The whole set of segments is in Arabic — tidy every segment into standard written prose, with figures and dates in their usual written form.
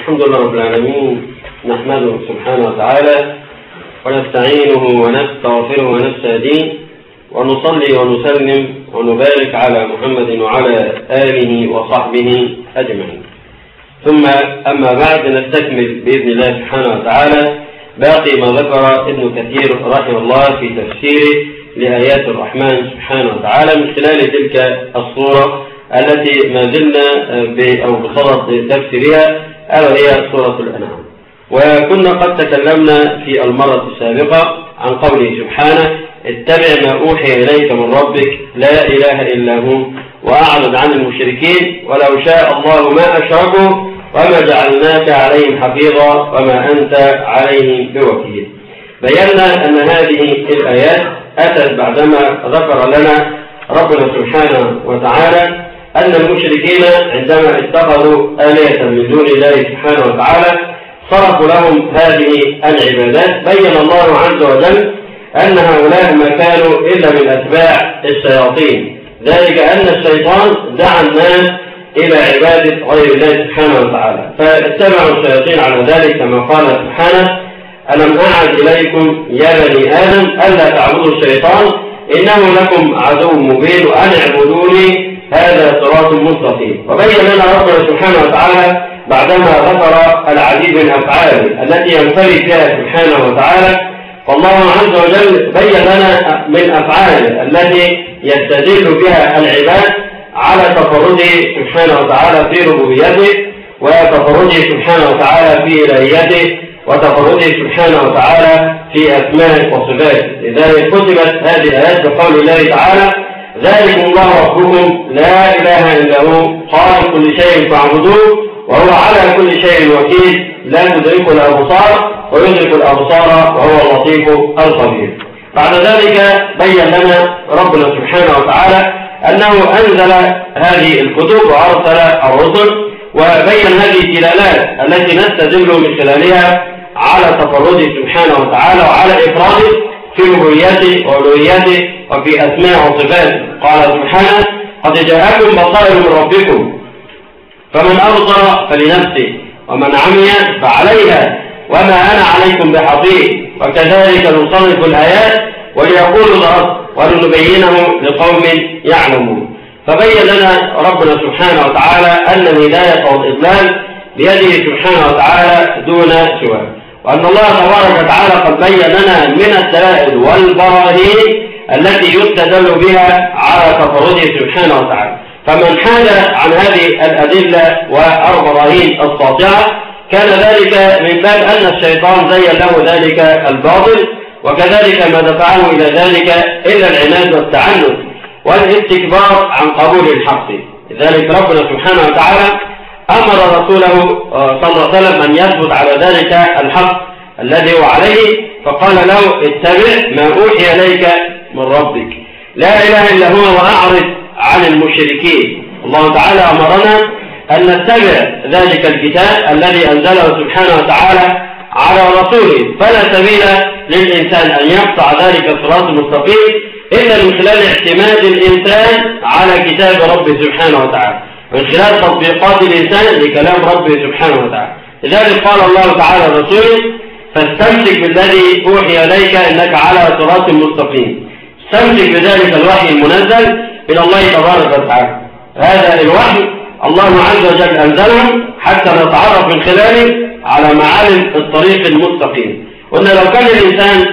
الحمد لله رب العالمين، نحمده سبحانه وتعالى ونستعينه ونستغفره ونستهديه ونصلي ونسلم ونبارك على محمد وعلى آله وصحبه أجمعين. ثم أما بعد، نستكمل بإذن الله سبحانه وتعالى باقي ما ذكر ابن كثير رحمه الله في تفسيره لآيات الرحمن سبحانه وتعالى من خلال تلك الصورة التي ما زلنا بصدد تفسيرها، ألا هي سورة الأنعام. وكنا قد تكلمنا في المرة السابقة عن قوله سبحانه: اتبع ما أوحي إليك من ربك لا إله إلا هو وأعرض عن المشركين ولو شاء الله ما أشركوا وما جعلناك عليهم حفيظا وما أنت عليهم بوكيل. بينا أن هذه الآيات أتت بعدما ذكر لنا ربنا سبحانه وتعالى أن المشركين عندما اتخذوا آلهة من دون الله سبحانه وتعالى صرفوا لهم هذه العبادات. بين الله عز وجل أن هؤلاء ما كانوا إلا من أتباع الشياطين، ذلك أن الشيطان دعا الناس إلى عبادة غير الله سبحانه وتعالى، فاتبعوا الشياطين على ذلك كما قال سبحانه: ألم أعد إليكم يا بني آدم ألا تعبدوا الشيطان إنه لكم عدو مبين وأن اعبدوني هذا صراط مستقيم. وبين لنا ربنا سبحانه وتعالى بعدما ذكر العديد من أفعاله التي ينفرد بها سبحانه وتعالى، فالله عز وجل بين لنا من أفعاله التي يستدل بها العباد على تفرده سبحانه وتعالى في ربوبيته، وتفرده سبحانه وتعالى في إلهيته، وتفرده سبحانه وتعالى في أسمائه وصفاته. لذلك كتبت هذه الآيات بقول الله تعالى: ذلكم الله ربكم لا إله إلا هو خالق كل شيء فاعبدوه وهو على كل شيء وكيل لا تدرك الأبصار ويدرك الأبصار وهو اللطيف الخبير. بعد ذلك بين لنا ربنا سبحانه وتعالى أنه أنزل هذه الكتب وأرسل الرسل، وبين هذه الدلالات التي نستدل من خلالها على تفرده سبحانه وتعالى وعلى إفراده في ربوبيته وألوهيته وفي أسماء وصفاته. قال سبحانه: قد جاءكم بصائر من ربكم فمن أبصر فلنفسه ومن عمي فعليها وما أنا عليكم بحفيظ وكذلك نصرف الآيات وليقولوا الأرض ولنبينه لقوم يعلمون. فبين لنا ربنا سبحانه وتعالى أن الهداية والإضلال بيده سبحانه وتعالى دون سواه، وأن الله تبارك وتعالى قد بين لنا من الدلائل والبراهين التي يستدل بها على تفرده سبحانه وتعالى. فمن حاد عن هذه الأدلة والبراهين الساطعة كان ذلك من باب أن الشيطان زين له ذلك الباطل، وكذلك ما دفعه إلى ذلك إلا العناد والتعنت والاستكبار عن قبول الحق. لذلك ربنا سبحانه وتعالى أمر رسوله صلى الله عليه وسلم أن يثبت على ذلك الحق الذي هو عليه، فقال له: اتبع ما أوحي إليك من ربك لا إله إلا هو وأعرض عن المشركين. الله تعالى أمرنا أن نتبع ذلك الكتاب الذي أنزله سبحانه وتعالى على رسوله، فلا سبيل للإنسان أن يقطع ذلك الصراط المستقيم إلا من خلال اعتماد الإنسان على كتاب ربه سبحانه وتعالى، من خلال تطبيقات الإنسان لكلام ربه سبحانه وتعالى. لذلك قال الله تعالى لرسوله: فاستمسك بالذي أوحي إليك إنك على صراط مستقيم. استمسك بذلك الوحي المنزل من الله تبارك وتعالى. هذا الوحي الله عز وجل أنزله حتى نتعرف من خلاله على معالم الطريق المستقيم. وأن لو كان الإنسان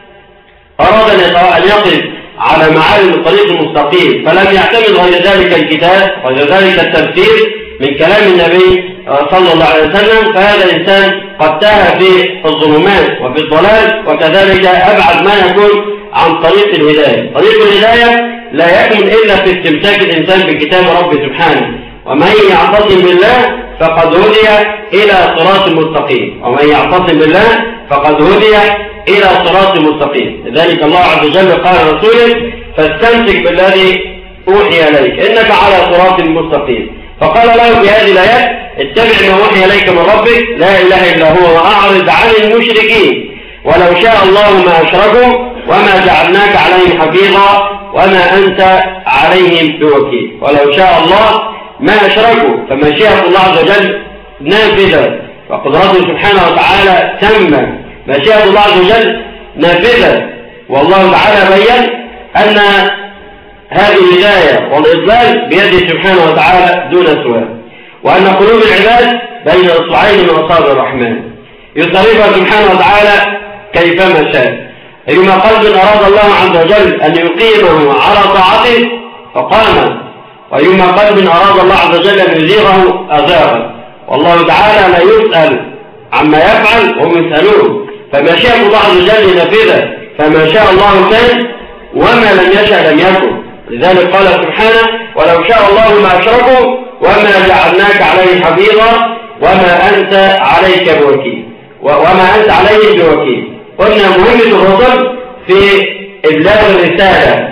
أراد أن يقف على معالم الطريق المستقيم فلم يعتمد غير ذلك الكتاب غير ذلك التفسير من كلام النبي صلى الله عليه وسلم، فهذا الإنسان قد تاه في الظلمات وفي الضلال، وكذلك أبعد ما يكون عن طريق الهداية. طريق الهداية لا يكمن إلا في استمساك الإنسان بكتاب ربه سبحانه، ومن يعتصم بالله فقد هدي إلى صراط مستقيم، ومن يعتصم بالله فقد هدي إلى صراط مستقيم. لذلك الله عز وجل قال رسوله: فاستمسك بالذي أوحي إليك إنك على صراط مستقيم. فقال له في هذه الآيات: اتبع ما أوحي إليك من ربك لا إله إلا هو وأعرض عن المشركين ولو شاء الله ما أشركوا وما جعلناك عليهم حفيظا وما أنت عليهم بوكيل. ولو شاء الله ما أشركوا، فمشيئة الله عز وجل نافذة وقدرته سبحانه وتعالى تامة، مشيئة الله عز وجل نافذة. والله تعالى بين أن هذه الهداية والإضلال بيده سبحانه وتعالى دون سواه، وأن قلوب العباد بين إصبعين من أصابع الرحمن يصرفها سبحانه وتعالى كيفما شاء. أيما قلب أراد الله عز وجل أن يقيمه على طاعته فقام، وأيما قلب أراد الله عز وجل أن يزيغه أزاغه. والله تعالى لا يسأل عما يفعل وهم يسألون، فمشيئة الله عز وجل نافذة، فما شاء الله كان وما لم يشاء لم يكن. لذلك قال سبحانه: ولو شاء الله ما أشركوا وما جعلناك عليه حفيظا وما أنت عليك بوكيل وما أنت عليه بوكيل. قلنا مهمة الرسل في إبلاغ الرسالة،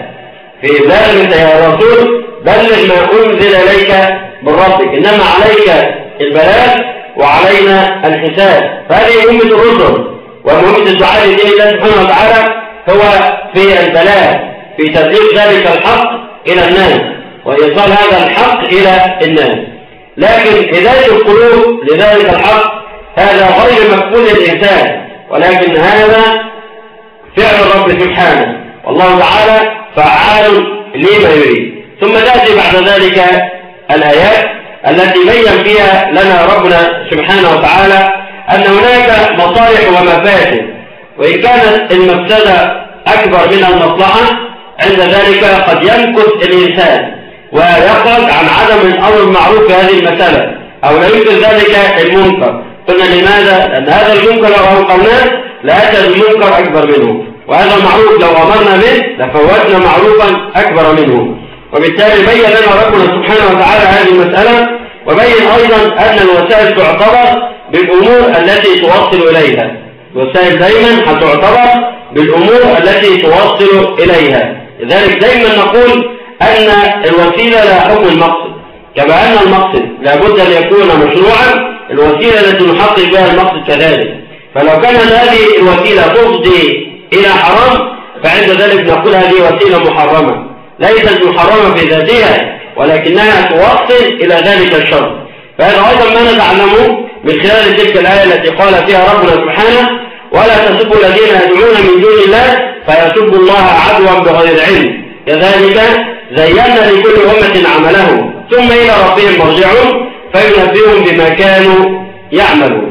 يا رسول بلغ ما أنزل إليك من ربك، إنما عليك البلاغ وعلينا الحساب. فهذه مهمة الرسل، ومهمة الدعاء لدين الله سبحانه وتعالى هو في البلاغ، في تبليغ ذلك الحق إلى الناس وإيصال هذا الحق إلى الناس. لكن هداية القلوب لذلك الحق هذا غير مكفول للإنسان، ولكن هذا فعل الرب سبحانه، والله تعالى فعال لما يريد. ثم تأتي بعد ذلك الآيات التي بين فيها لنا ربنا سبحانه وتعالى أن هناك مصالح ومفاسد، وإن كانت المفسدة أكبر من المصلحة عند ذلك قد يمكث الإنسان ويخرج عن عدم الأمر المعروف في هذه المسألة، أو لا يمكن ذلك المنكر. قلنا لماذا؟ لأن هذا المنكر لو أنقلناه لأتى المنكر أكبر منه، وهذا المعروف لو أمرنا به لفوتنا معروفا أكبر منه. وبالتالي بين لنا ربنا سبحانه وتعالى هذه المسألة، وبين أيضا أن الوسائل تعتبر بالأمور التي توصل إليها. الوسائل دائما هتعتبر بالأمور التي توصل إليها. لذلك دائما نقول أن الوسيلة لا حكم المقصد، كما أن المقصد لابد أن يكون مشروعا، الوسيلة التي نحقق بها المقصد كذلك. فلو كانت هذه الوسيلة تفضي إلى حرام فعند ذلك نقول هذه وسيلة محرمة، ليست محرمة في ذاتها ولكنها توصل إلى ذلك الشر. فهذا أيضا ما نتعلمه من خلال تلك الآية التي قال فيها ربنا سبحانه: ولا تسبوا الذين يدعون من دون الله فيسبوا الله عدوا بغير علم، كذلك زينا لكل أمة عملهم ثم إلى ربهم مرجعون فينبئهم بما كانوا يعملون.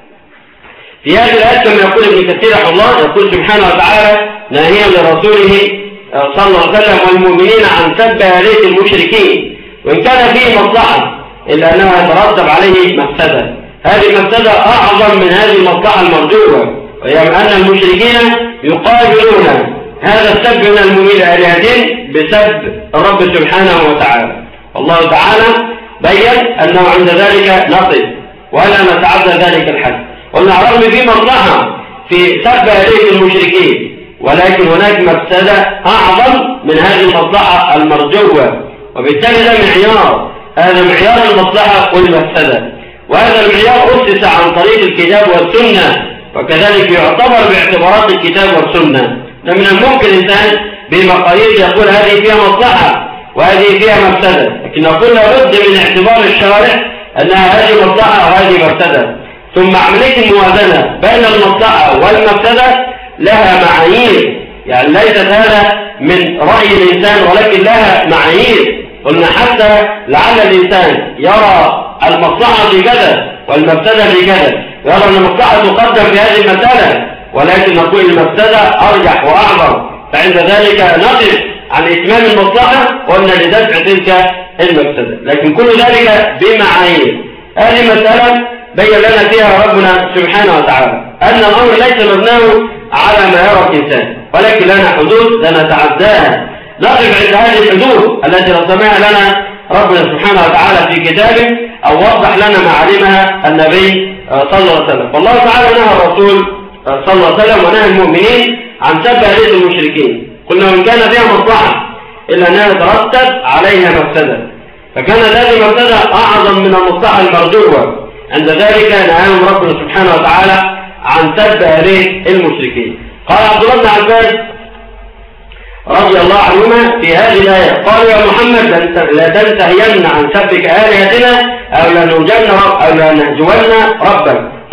في هذه الآية كما يقول ابن كثير رحمه الله يقول سبحانه وتعالى ناهيا لرسوله صلى الله عليه وسلم والمؤمنين عن سب آلهة المشركين، وإن كان فيه مصلحة إلا أنه يترتب عليه مفسدة. هذه المفسدة أعظم من هذه المصلحة المرجوة، وهي أن المشركين يقابلون هذا السب من المؤمنين آلهتهم بسب الرب سبحانه وتعالى. والله تعالى بين أنه عند ذلك نقف ولا نتعدى ذلك الحد. قلنا رغم في مصلحة في سب آلهة المشركين، ولكن هناك مفسدة أعظم من هذه المصلحة المرجوة، وبالتالي ده معيار، هذا معيار المصلحة والمفسدة، وهذا المعيار أسس عن طريق الكتاب والسنة، وكذلك يعتبر باعتبارات الكتاب والسنة. من الممكن الإنسان بمقاييس يقول هذه فيها مصلحة وهذه فيها مفسدة، لكن نقول لابد من اعتبار الشارع أنها هذه مصلحة وهذه مفسدة، ثم عملية الموازنة بين المصلحة والمفسدة لها معايير، يعني ليست هذا من رأي الإنسان ولكن لها معايير. قلنا حتى لعل الإنسان يرى المصلحة في كذا والمفسدة في كذا، يرى أن المصلحة تقدم في هذه المسألة، ولكن نقول المفسدة أرجح وأعظم، فعند ذلك نقف عن إتمام المصلحة قلنا لدفع تلك المفسدة، لكن كل ذلك بمعايير. هذه مسألة بين لنا فيها ربنا سبحانه وتعالى أن الأمر ليس مبناه على ما يرى الإنسان، ولكن لنا حدود لنتعداها، نقف عند هذه الحدود التي رسمها لنا ربنا سبحانه وتعالى في كتابه أو وضح لنا معالمها النبي صلى الله عليه وسلم. والله تعالى نهى الرسول صلى الله عليه وسلم ونهى المؤمنين عن سب آلهة المشركين. قلنا وإن كان فيها مصلحة إلا أنها ترتب عليها مفسدة، فكان هذه المفسدة أعظم من المصلحة المرجوة، عند ذلك نهاهم ربنا سبحانه وتعالى عن سب آلهة المشركين. قال عبد الله بن عباس رضي الله عنهما في هذه الآية قال يا محمد لا تنتهين عن سبك آلهتنا أو لا نهجون ربك.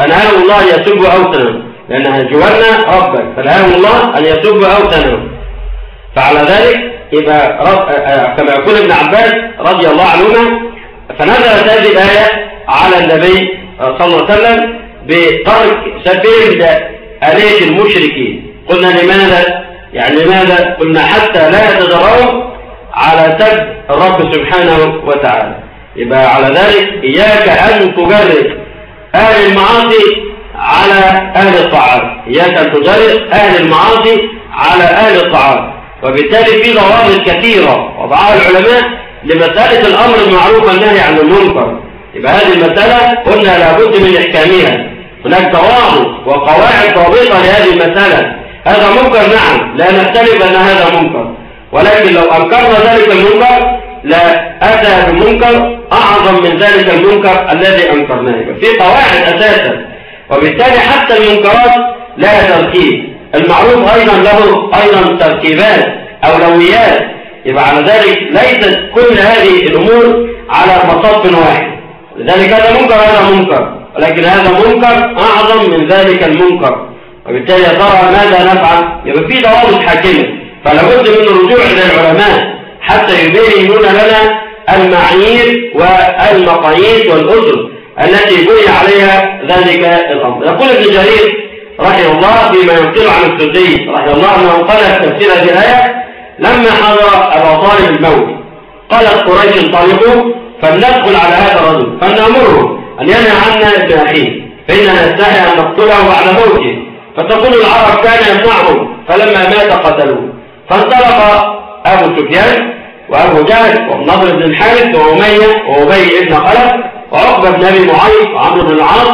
فنهاهم الله أن يسبوا أوثنا، لأن جوارنا ربك، فنهاهم الله أن يسبوا أوثنا. فعلى ذلك يبقى كما يقول ابن عباس رضي الله عنهما، فنزلت هذه الآية على النبي صلى الله عليه وسلم بترك سبيل آلهة المشركين. قلنا لماذا؟ يعني لماذا؟ قلنا حتى لا يتجرؤوا على سب الرب سبحانه وتعالى. يبقى على ذلك إياك أن تجرد أهل المعاصي على أهل الطاعات، إياك أن تجرد أهل المعاصي على أهل الطاعات. وبالتالي في ضوابط كثيرة وضعها العلماء لمسألة الأمر المعروف والنهي عن المنكر. يبقى هذه المسألة قلنا لابد من إحكامها، هناك ضوابط وقواعد ضابطة لهذه المسألة. هذا منكر نعم، لا نختلف أن هذا منكر، ولكن لو أنكرنا ذلك المنكر لا أتى بمنكر أعظم من ذلك المنكر الذي أنكرناه. يبقى في قواعد أساسا، وبالتالي حتى المنكرات لها تركيب، المعروف أيضا له أيضا تركيبات أولويات. يبقى على ذلك ليست كل هذه الأمور على مصف واحد، لذلك هذا منكر هذا منكر، ولكن هذا منكر أعظم من ذلك المنكر. وبالتالي ترى ماذا نفعل؟ يبقى في ضوابط حاكمة، فلا بد من الرجوع إلى العلماء حتى يبينون لنا المعايير والمقاييس والأسس التي بني عليها ذلك الأمر. يقول ابن جرير رحمه الله فيما ينقل عن السدي رحمه الله أنه قال في تفسير هذه الآية: لما حضر أبا طالب الموت قالت قريش: انطلقوا فلندخل على هذا الرجل فلنأمره أن ينهى عنا ابن أخيه، فإننا نستحي أن نقتله بعد موته. فتقول العرب: كان يصنعهم، فلما مات قتلوه. فانطلق أبو سفيان وأبو جهل والنضر بن الحارث وأمية وأبي بن خلف وعقبة بن أبي معيط وعمرو بن العاص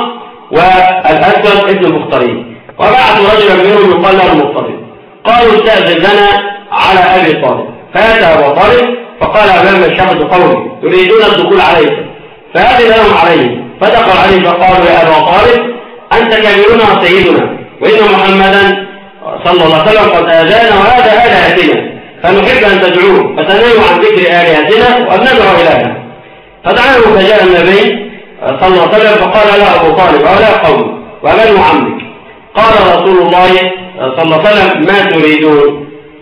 والأسود بن المختارين، وبعثوا رجلا منهم يقال له المختارين. قالوا: استأذن لنا على أبي طالب. فأتى أبو طالب فقال: أمام الشهد قومي يريدون الدخول عليك، فأذن لهم عليه. فدخل عليه فقالوا: يا أبا طالب أنت كبيرنا وسيدنا، وإن محمدا صلى الله عليه وسلم قد آذانا وهذا آلهتنا، فنحب أن تدعوه فتنهوا عن ذكر آلهتنا وأن ندعو إلهنا. فدعاه فجاء النبي صلى الله عليه وسلم فقال له أبو طالب: هؤلاء قوم وبنو عمك. قال رسول الله صلى الله عليه وسلم: ما تريدون؟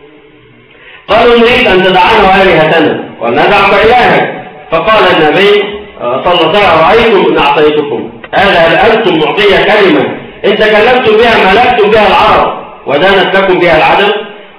قالوا: نريد أن تدعنا وآلهتنا وأن ندعك إلهك. فقال النبي صلى الله عليه وسلم: رأيتم إن أعطيتكم هذا أنتم معطية كلمة إن تكلمتم بها ملكتم بها العرب ودانت لكم بها العدم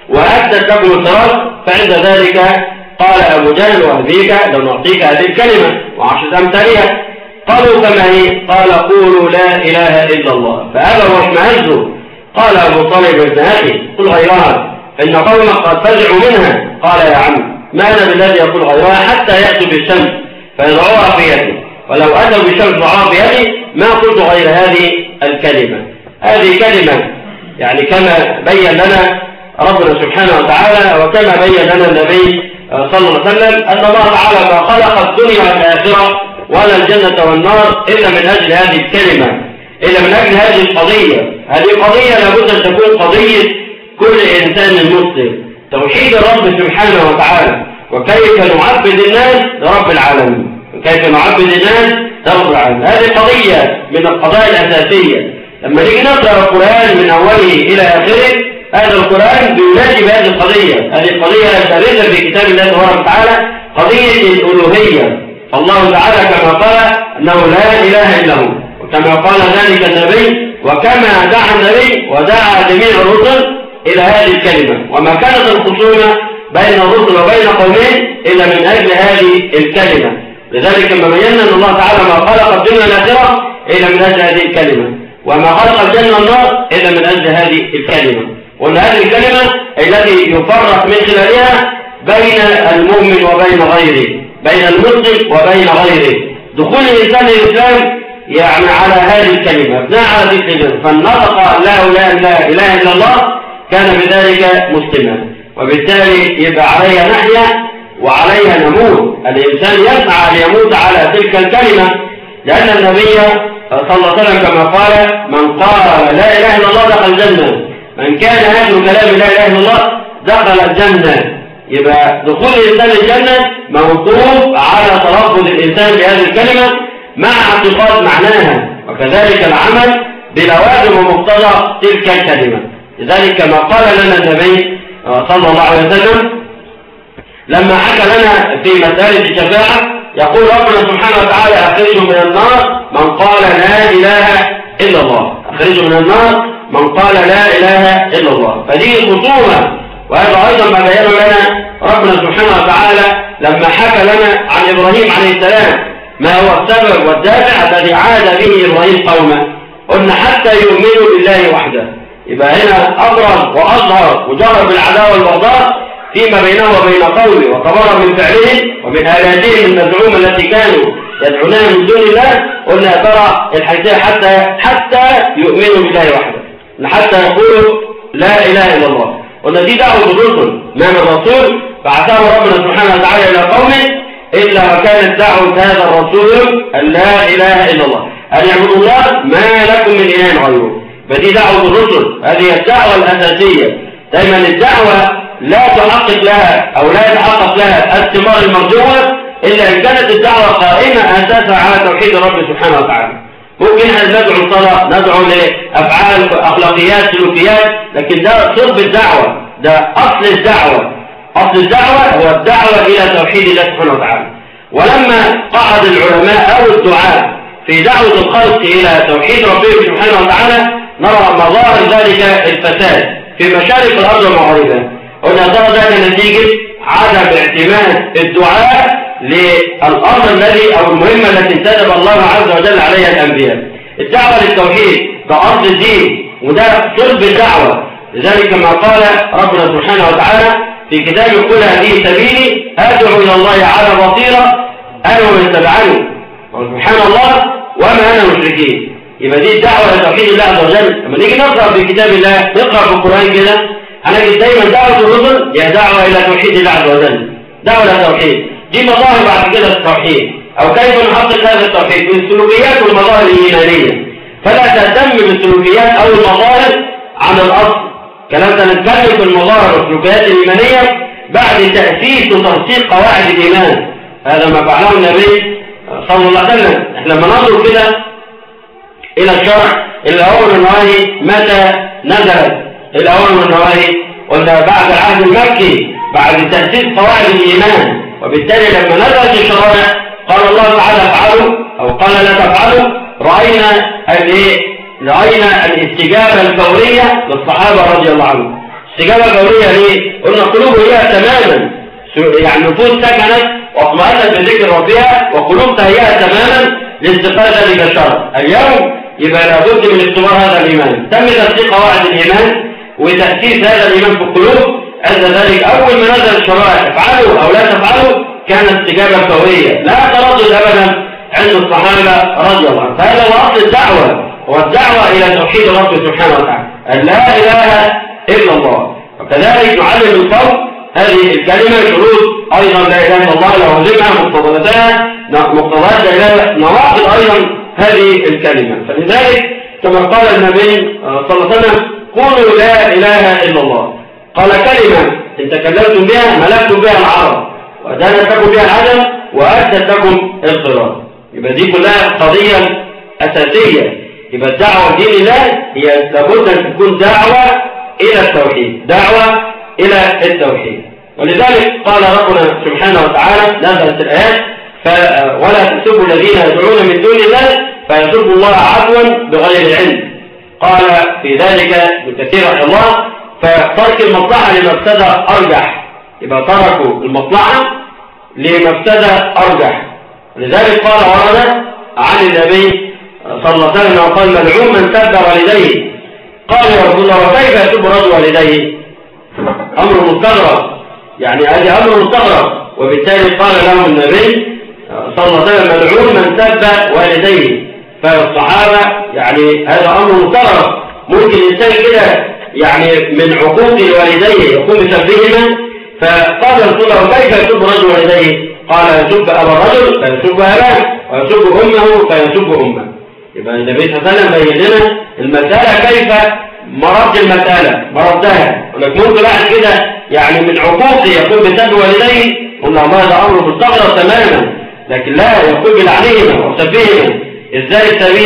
وأدت لكم الفراش، فعند ذلك قال أبو جهل وأبيك: لو نعطيك هذه الكلمة وعشرة أمثالها. قالوا: كما هي؟ قال: قولوا لا إله إلا الله. فأبوا واشمئزوا. قال أبو طالب: ابن أخي قل غيرها فإن قومك قد فزعوا منها. قال: يا عم ما أنا بالذي يقول غيرها حتى يأتوا بالشمس فيضعوها في يدي، ولو أتوا بالشمس ضعوها في يدي ما قلت غير هذه الكلمة. هذه كلمة يعني كما بين لنا ربنا سبحانه وتعالى وكما بين لنا النبي صلى الله عليه وسلم أن الله تعالى ما خلق الدنيا والآخرة ولا الجنة والنار إلا من أجل هذه الكلمة، إلا من أجل هذه القضية. هذه قضية لابد أن تكون قضية كل إنسان مسلم، توحيد الرب سبحانه وتعالى، وكيف نعبد الناس لرب العالمين، وكيف نعبد الناس لرب العالمين. هذه قضية من القضايا الأساسية. لما نيجي نقرأ القرآن من أوله إلى آخره هذا القرآن بينادي بهذه القضية. هذه القضية الثابتة في كتاب الله تبارك وتعالى، قضية الألوهية. الله تعالى كما قال أنه لا إله إلا هو، وكما قال ذلك النبي، وكما دعا النبي ودعا جميع الرسل إلى هذه الكلمة. وما كانت الخصومة بين الرسل وبين قومين إلا من أجل هذه الكلمة. لذلك لما بينا أن الله تعالى ما خلق الدنيا والآخرة إلا من أجل هذه الكلمة، وما خلق الجنة والنار إلا من أجل هذه الكلمة. وأن هذه الكلمة التي يفرق من خلالها بين المؤمن وبين غيره، بين المسلم وبين غيره. دخول الإنسان الإسلام يعني على هذه الكلمة، ابناء على هذه الكلمة، فالنطق لا إله إلا الله كان بذلك مسلما. وبالتالي يبقى عليها نحيا وعليها نموت. الإنسان يسعى ليموت على تلك الكلمة، لأن النبي صلى الله عليه وسلم كما قال: من قال لا إله إلا الله دخل الجنة، من كان آخر كلام لا إله إلا الله دخل الجنة. يبقى دخول الإنسان الجنة موقوف على تلفظ الإنسان بهذه الكلمة مع اعتقاد معناها وكذلك العمل بلوازم ومقتضى تلك الكلمة. لذلك كما قال لنا النبي صلى الله عليه وسلم لما حكى لنا في مسألة الشفاعة يقول ربنا سبحانه وتعالى أخرجه من النار من قال لا إله إلا الله، أخرجه من النار من قال لا إله إلا الله. فدي خصومة، وهذا أيضا ما بيّنه لنا ربنا سبحانه وتعالى لما حكى لنا عن إبراهيم عليه السلام ما هو السبب والدافع الذي عاد به إبراهيم قومه. قلنا حتى يؤمنوا بالله وحده، يبقى هنا أبرز وأظهر وجهر بالعداوة والبغضاء فيما بينه وبين قومه، وتبرأ من فعلهم ومن آلاتهم المزعومة التي كانوا يدعونها من دون الله. قلنا يا ترى الحيثية حتى يؤمنوا بالله وحده، حتى يقولوا لا إله إلا الله. قلنا دي دعوة الرسل، ما من رسول بعثه ربنا سبحانه وتعالى إلى قومه إلا وكانت دعوة هذا الرسول أن لا إله إلا الله، أن يعبدوا الله ما لكم من إله غيره. فدي دعوة الرسل، هذه الدعوة الأساسية. دائما الدعوة لا تحقق لها أو لا يتحقق لها الثمار المرجوة إلا إن كانت الدعوة قائمة أساسها على توحيد الرب سبحانه وتعالى. ممكن أن ندعو الصلاة، ندعو لأفعال أخلاقيات سلوكيات، لكن ده صلب الدعوة، ده أصل الدعوة. أصل الدعوة هو الدعوة إلى توحيد الله سبحانه وتعالى. ولما قعد العلماء أو الدعاء في دعوة الخلق إلى توحيد ربهم سبحانه وتعالى نرى مظاهر ذلك الفساد في مشارق الأرض ومغاربها. قلنا ده نتيجة عدم اعتماد الدعاء للأمر الذي أو المهمة التي انتدب الله عز وجل عليها الأنبياء. الدعوة للتوحيد كأصل الدين، وده صلب الدعوة. لذلك كما قال ربنا سبحانه وتعالى في كتابه قل هذه سبيلي أدعو إلى الله على بصيرة أنا ومن تبعني سبحان الله وما أنا مشركين. يبقى دي الدعوة لتوحيد الله عز وجل. لما نيجي نقرأ في كتاب الله، نقرأ في القرآن كده، هنجد دايما دعوة الرسل هي دعوة إلى توحيد الله عز وجل، دعوة إلى التوحيد. دي مظاهر بعد كده التوحيد، أو كيف نحقق هذا التوحيد من السلوكيات والمظاهر الإيمانية. فلا تهتم بالسلوكيات أو المظاهر عن الأصل. كلام نتكلم في المظاهر والسلوكيات الإيمانية بعد تأسيس وتنسيق قواعد الإيمان. هذا ما فعله النبي صلى الله عليه وسلم. احنا لما ننظر كده إلى الشرع، الأوامر والنواهي متى نزلت؟ الأوامر والنواهي قلنا بعد العهد المكي، بعد تأسيس قواعد الإيمان. وبالتالي لما نزلت الشرائع قال الله تعالى افعلوا أو قال لا تفعلوا، رأينا الاستجابة الفورية للصحابة رضي الله عنهم. استجابة فورية ليه؟ قلنا قلوب هي تماما، يعني نفوس سكنت واطمأنت بذكر ربها، وقلوب تهيأت تماما لاستقبال ذلك الشرع. اليوم يبقى لابد من اختبار هذا الإيمان. تم تأسيس قواعد الإيمان وتأسيس هذا الإيمان في القلوب. عند ذلك أول ما نزل الشرائع افعلوا أو لا تفعلوا كانت استجابة فورية، لا تردد أبدا عند الصحابة رضي الله عنهم. فهذا هو أصل الدعوة، والدعوة إلى توحيد الرب سبحانه وتعالى، أن لا إله إلا الله. وكذلك نعلم القوم هذه الكلمة شروط أيضا لا إله إلا الله، لوازمها مقتضياتها مقتضيات لا إله، نواقض أيضا هذه الكلمة. فلذلك كما قال النبي صلى الله عليه وسلم قولوا لا إله إلا الله. قال كلمة إن تكلمتم بها ملكتم بها العرب، وأدانت لكم بها العدم، وأدت لكم اضطرار. يبقى دي كلها قضية أساسية. يبقى الدعوة دين الله هي لابد أن تكون دعوة إلى التوحيد، دعوة إلى التوحيد. ولذلك قال ربنا سبحانه وتعالى نزلت الآيات ولا تسبوا الذين يدعون من دون الله فيسبوا الله عدوا بغير علم. قال في ذلك ابن كثير رحمه الله فترك المصلحة لمفسدة أرجح. يبقى تركوا المصلحة لمفسدة أرجح. لذلك قال ورد عن النبي صلى الله عليه وسلم قال ملعون من سب والديه. قال يا رسول الله وكيف يسب رجل والديه؟ أمر مستغرب، يعني هذا أمر مستغرب. وبالتالي قال له النبي صلى الله عليه وسلم ملعون من سب والديه. فالصحابة يعني هذا أمر مستغرب، ممكن الإنسان كده يعني من عقوق الوالدين يقوم بسبهما. فقال رسول الله وكيف يسب رجل والديه؟ قال يسب أبا الرجل فيسب أباه، ويسب أمه فيسب أمه. يبقى النبي صلى الله عليه وسلم بين لنا المسألة كيف مرد المسألة مردها. ولك ممكن واحد كده يعني من عقوق يقوم بسب والديه، قلنا الله هذا أمر مستغرب تماما، لكن لا يقوم بلعنهما وسبهما. ازاي السبيل؟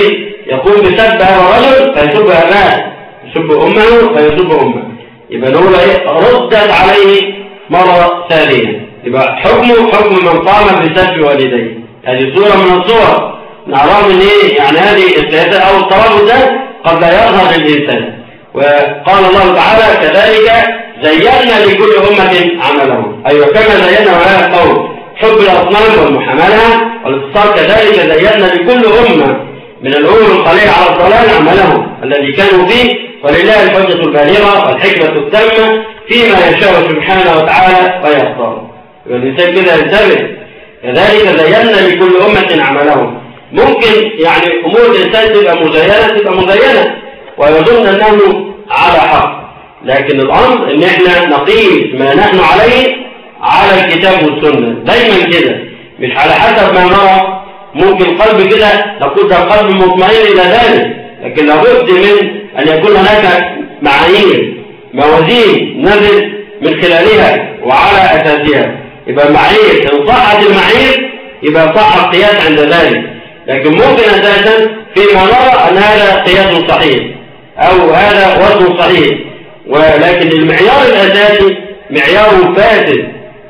يقوم بسب هذا الرجل فيسب أباه، يسب أمه فيسب أمه، يبقى نقول إيه؟ ردت عليه مرة ثانية. يبقى حكمه حكم من قام بسب والديه. هذه صورة من الصور نعرف من إيه؟ يعني هذه السياسة أو الترابط ده قد لا يظهر للإنسان. وقال الله تعالى كذلك زينا لكل أمة عملهم، أيوة كما زينا هذا القول حب الأصنام والمحاملة والاتصال، كذلك زينا لكل أمة من الأمم الخلية على الضلال عملهم الذي كانوا فيه، ولله الحجة البالغة والحكمة التامة فيما يشاء سبحانه وتعالى ويختار. الإنسان كده ينتبه، كذلك زينا لكل أمة عملهم. ممكن يعني أمور الإنسان تبقى مزينة ويظن أنه على حق، لكن الأمر إن إحنا نقيس ما نحن عليه على الكتاب والسنة دايما كده، مش على حسب ما نرى. ممكن قلب كده نقول ده قلب مطمئن إلى ذلك، لكن لابد من أن يكون هناك معايير موازين نزل من خلالها وعلى أساسها. يبقى المعايير إن صحت المعايير يبقى صح القياس عند ذلك، لكن ممكن أساسا فيما نرى أن هذا قياس صحيح أو هذا وزن صحيح، ولكن المعيار الأساسي معيار فاسد،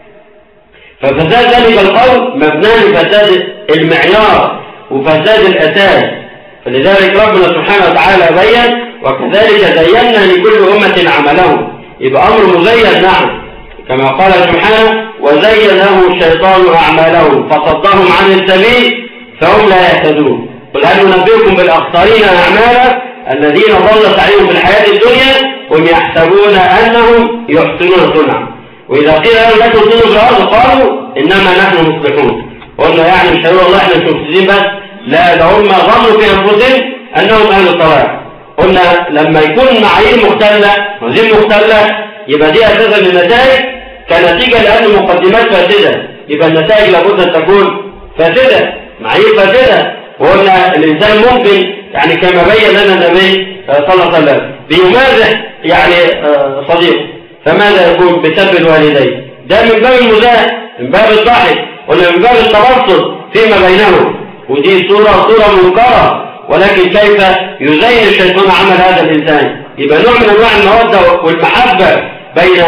ففساد ذلك القول مبناه لفساد المعيار وفساد الأساس. فلذلك ربنا سبحانه وتعالى بين وكذلك زينا لكل أمة عملهم. يبقى أمر مزين نعم، كما قال سبحانه وزين لهم الشيطان أعمالهم فصدهم عن السبيل فهم لا يهتدون. قل هل ننبئكم بالأخسرين أعمالا الذين ضل سعيهم في الحياة الدنيا وهم يحسبون أنهم يحسنون صنعا وإذا قيل لهم لا تفسدوا في الأرض قالوا إنما نحن مصلحون. قلنا يعني مش هيقولوا الله احنا مش مفسدين بس، لا ده هم ظنوا في أنفسهم أنهم أهل الصلاح. قلنا لما يكون معايير مختلة وزين مختلة يبقى دي أساسا النتائج كنتيجة لأن مقدمات فاسدة، يبقى النتائج لابد أن تكون فاسدة، معايير فاسدة. وقلنا الإنسان ممكن يعني كما بين لنا النبي صلى الله عليه وسلم بيمازح يعني صديق، فماذا يكون بسب الوالدين؟ ده من باب المزاح، من باب الضحك، ولا من باب التبسط فيما بينهم، ودي صورة منكرة. ولكن كيف يزين الشيطان عمل هذا الإنسان؟ يبقى نوع من أنواع المودة والمحبة بين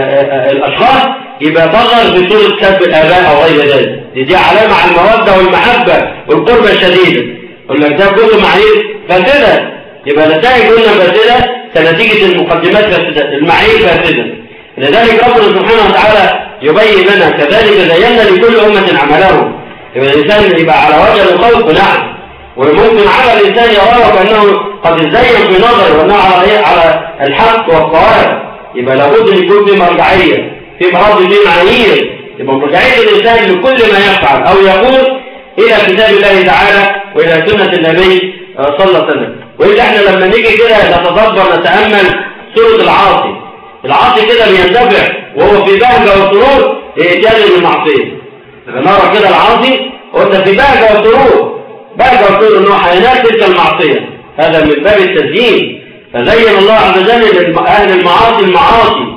الأشخاص يبقى تظهر بصورة سب الآباء أو غير ذلك. دي علامة على المودة والمحبة والقربة الشديدة. يقول لك ده كله معايير فاسدة، يبقى نتائج قلنا فاسدة كنتيجة المقدمات فاسدة، المعايير فاسدة. لذلك ربنا سبحانه وتعالى يبين لنا كذلك زينا لكل أمة عملهم. يبقى الإنسان يبقى على وجه الخوف نعم، وممكن على الإنسان يراه كأنه قد ازين في نظر وأنه على الحق والصواب. يبقى لابد أن يكون في مرجعية، في برضه في معايير، يبقى مرجعية الإنسان لكل ما يفعل أو يقول إلى كتاب الله تعالى وإلى سنة النبي صلى الله عليه وسلم. وإلا احنا لما نيجي كده نتدبر نتأمل سورة العاصي كده بيندفع وهو في بهجة وسرور يجادل المعصية. نرى كده العاصي وانت في بهجة وسرور انه هينال تلك المعصية، هذا من باب التزيين. فزين الله عز وجل لأهل المعاصي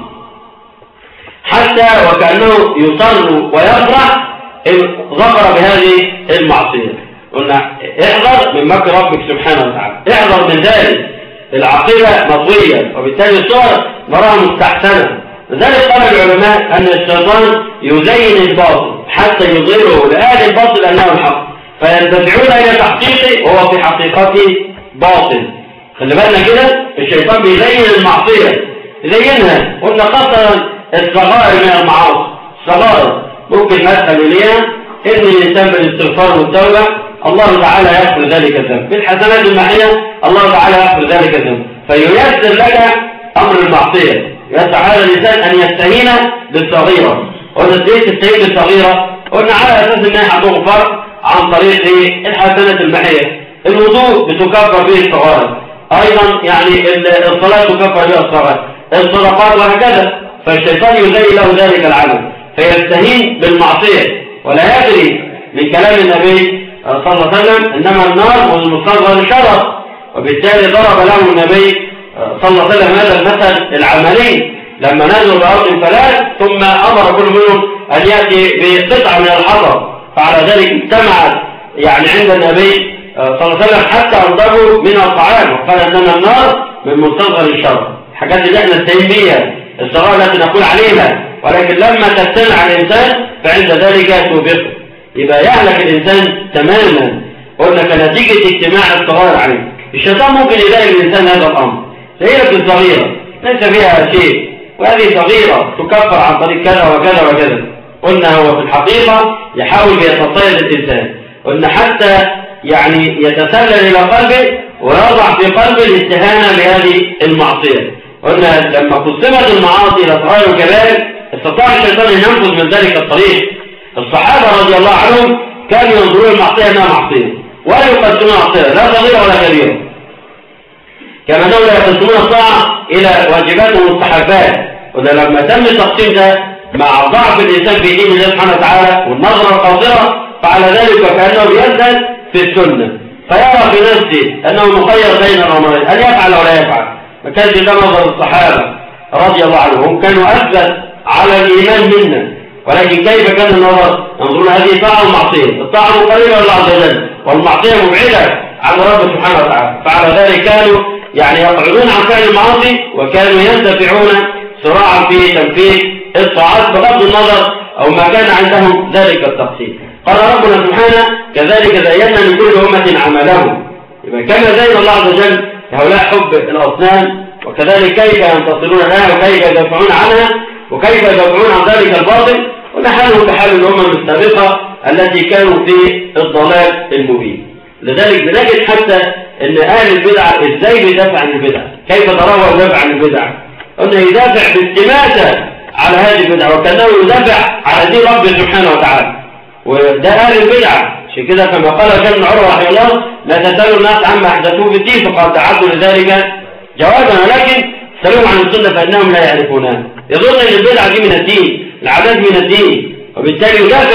حتى وكأنه يصر ويفرح إن ظفر بهذه المعصية. قلنا احذر من مكر ربك سبحانه وتعالى، احذر من ذلك. العقيدة مطوية وبالتالي الصور نراها مستحسنة. لذلك قال العلماء أن الشيطان يزين الباطل حتى يظهره لأهل الباطل أنه الحق فيندفعون إلى تحقيقه وهو في حقيقته باطل. خلي بالنا كده الشيطان بيزين المعصية، يزينها. قلنا خاصة الصغائر من المعاصي، الصغائر ممكن نسأل إليها إن الإنسان بالاستغفار والتوبة الله تعالى يغفر ذلك الذنب، بالحسنات المحية الله تعالى يغفر ذلك الذنب، فييسر لك أمر المعصية. يسعى هذا الإنسان أن يستهين بالصغيرة. قلنا ليه تستهين بالصغيرة؟ قلنا على أساس أنها هتغفر عن طريق الحسنات المحية. الوضوء بتكفر به الصغائر، أيضا يعني الصلاة تكفر بها الصغائر، الصدقات وهكذا. فالشيطان يزين له ذلك العمل فيستهين بالمعصية ولا يدري من كلام النبي صلى الله عليه وسلم إنما النار والمصغر شرف. وبالتالي ضرب له النبي صلى الله عليه وسلم هذا المثل العملي لما نزلوا بأرض ثلاث ثم أمر كل منهم أن يأتي بقطعة من الحطب، فعلى ذلك اجتمعت يعني عند النبي صلى الله عليه وسلم حتى أنضجوا من الطعام، وقال أننا النار من مستصغر الشر، الحاجات اللي احنا نستعين بيها، الصغار التي نقول عليها، ولكن لما تجتمع الإنسان فعند ذلك توبقه، يبقى يهلك الإنسان تماما. قلنا كنتيجة اجتماع الصغار عليه. الشيطان ممكن يلاقي الإنسان هذا الأمر، سيئة الصغيرة ليس فيها شيء، وهذه صغيرة تكفر عن طريق كذا وكذا وكذا. قلنا هو في الحقيقة يحاول بيتصيد الإنسان، قلنا حتى يعني يتسلل إلى قلبه ويضع في قلبه الاستهانة بهذه المعصية. قلنا لما قسمت المعاصي إلى صغائر وكبائر استطاع الشيطان أن ينفذ من ذلك الطريق. الصحابة رضي الله عنهم كانوا ينظرون المعصية أنها معصية ولا يقسمون معصية لا صغيرة ولا كبيرة، كما أنهم لا يقسمون الطاعة إلى واجبات ومستحبات. ولما تم التقسيم ده مع ضعف الإنسان في دين الله سبحانه وتعالى والنظرة القاصرة، فعلى ذلك كأنه يزهد في السنة فيرى في نفسه أنه مخير بين الأمرين، أن يفعل ولا يفعل. ما كانش ده نظر الصحابة رضي الله عنهم، كانوا أثبت على الإيمان منا، ولكن كيف كان النظر؟ ينظرون هذه طاعة ومعصية، الطاعة مقربة لله عز وجل والمعصية مبعدة عن رب سبحانه وتعالى، فعلى ذلك كانوا يعني يقعدون عن فعل المعاصي وكانوا يندفعون صراعا في تنفيذ الطاعات بغض النظر أو ما كان عندهم ذلك التقسيم. قال ربنا سبحانه كذلك زينا لكل أمة عملهم، يبقى كما زين الله عز وجل هؤلاء حب الأصنام، وكذلك كيف ينتصرون لها وكيف يدافعون عنها وكيف يدافعون عن ذلك الباطل، ونحن كحال الأمم السابقة التي كانوا في الضلال المبين. لذلك بنجد حتى أن أهل البدع إزاي بيدافع عن البدع، كيف تروى يدافع عن البدع، أنه يدافع باستماتة على هذه البدع وكأنه يدافع على دين رب سبحانه وتعالى. وده أهل البدع، عشان كده كما قال كان عروة رحمه الله لا تسألوا الناس عما أحدثوه في الدين فقد تعدوا لذلك جوابا، ولكن سألوهم عن السنة فإنهم لا يعرفونها. يظن أن البدع دي من الدين، العادات من الدين، وبالتالي يدافع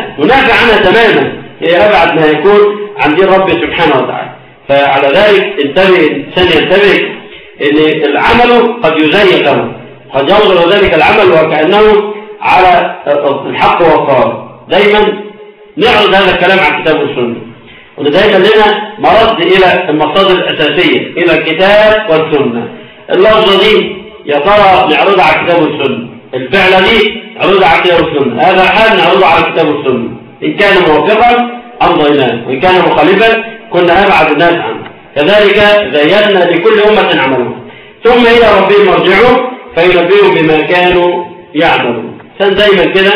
عنها تماما، هي أبعد ما يكون عن دين رب سبحانه وتعالى. فعلى ذلك انتبه الإنسان ينتبه أن العمل قد يزين له، قد ينظر ذلك العمل وكأنه على الحق والصواب. دايما نعرض هذا الكلام عن الكتاب والسنة، ودايما لنا مرد إلى المصادر الأساسية إلى الكتاب والسنة. اللفظة دي يا ترى نعرضها على الكتاب والسنة، الفعلة دي نعرضها على الكتاب والسنة، هذا حال نعرضها على الكتاب والسنة، إن كان موافقا أمضيناه وإن كان مخالفا كنا أبعد الناس عنه. كذلك زينا لكل أمة عملهم ثم إلى ربهم مرجعهم فينبئهم بما كانوا يعملون. كان دايما كده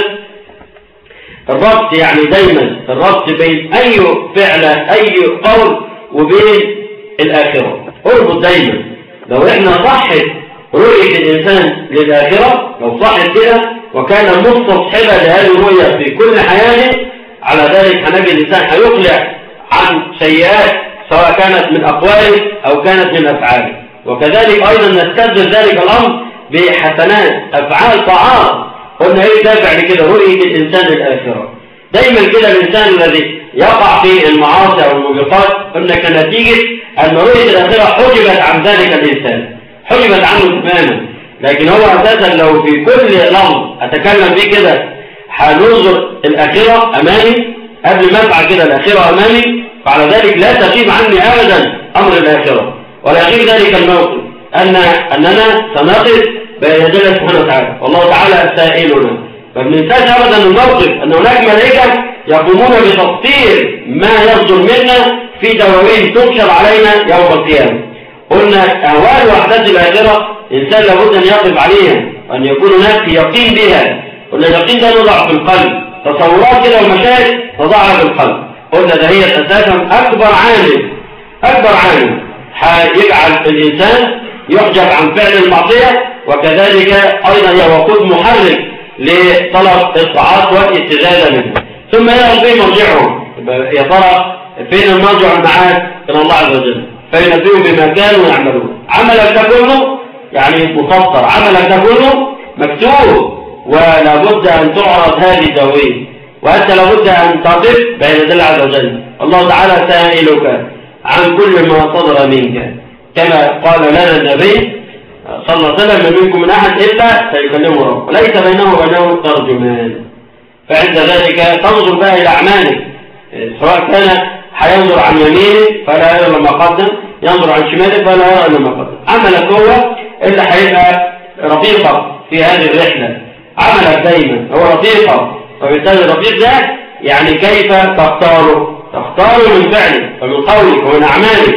الربط، يعني دايما الربط بين أي فعل أي قول وبين الآخرة. اربط دايما، لو احنا صحت رؤية الإنسان للآخرة، لو صحت كده وكان مستصحبا لهذه الرؤية في كل حياته، على ذلك هنجد الإنسان هيقلع عن سيئات سواء كانت من أقواله أو كانت من أفعاله. وكذلك أيضا نستبدل ذلك الأمر بحسنات أفعال طاعات. قلنا إيه دافع لكده؟ رؤية الإنسان للآخرة. دايما كده الإنسان الذي يقع في المعاصي أو الموبقات قلنا كنتيجة أن رؤية الآخرة حجبت عن ذلك الإنسان، حجبت عنه تماما. لكن هو أساسا لو في كل لفظ أتكلم فيه كده هننظر الآخرة أمامي، قبل ما أفعل كده الآخرة أمامي، فعلى ذلك لا تغيب عني أبدا أمر الآخرة ولا يغيب ذلك الموقف أننا سنقف بين يدي الله سبحانه وتعالى والله تعالى سائلنا. فبننساش أبدا الموقف أن هناك ملائكة يقومون بتقصير ما يصدر منا في دواوين تنشر علينا يوم القيامة. قلنا أهوال وأحداث الآخرة إنسان لابد أن يقف عليها وأن يكون هناك يقين بها. قلنا اليقين ده نضع في القلب، تصورات كده ومشاهد نضعها في القلب. قلنا ده هي أساسا أكبر عامل هيجعل الإنسان يحجب عن فعل المعصية، وكذلك أيضا هي وقود محرك لطلب الطاعات والاستزادة منه. ثم يأتي مرجعهم، يا ترى فين المرجع المعاد؟ إلى الله عز وجل فينبئهم بما كانوا يعملون. عملك ده كله يعني مسطر، عملك ده كله مكتوب، ولا بد أن تعرض هذه الدواوين، وأنت لابد أن تقف بين يدي الله عز وجل. الله تعالى سائلك عن كل ما صدر منك، كما قال لنا النبي صلى الله عليه وسلم: من منكم من أحد إلا سيكلمه ربه وليس بينه وبينه ترجمان. فعند ذلك تنظر بقى إلى أعمالك، سواء كان هينظر عن يمينه فلا يرى ما قدم، ينظر عن شماله فلا يرى إلا ما قدم. عملك هو اللي هيبقى رفيقك في هذه الرحلة، عملك دايما هو رفيقك. فبالتالي الرفيق ده يعني كيف تختاره من فعلك ومن قولك ومن أعمالك.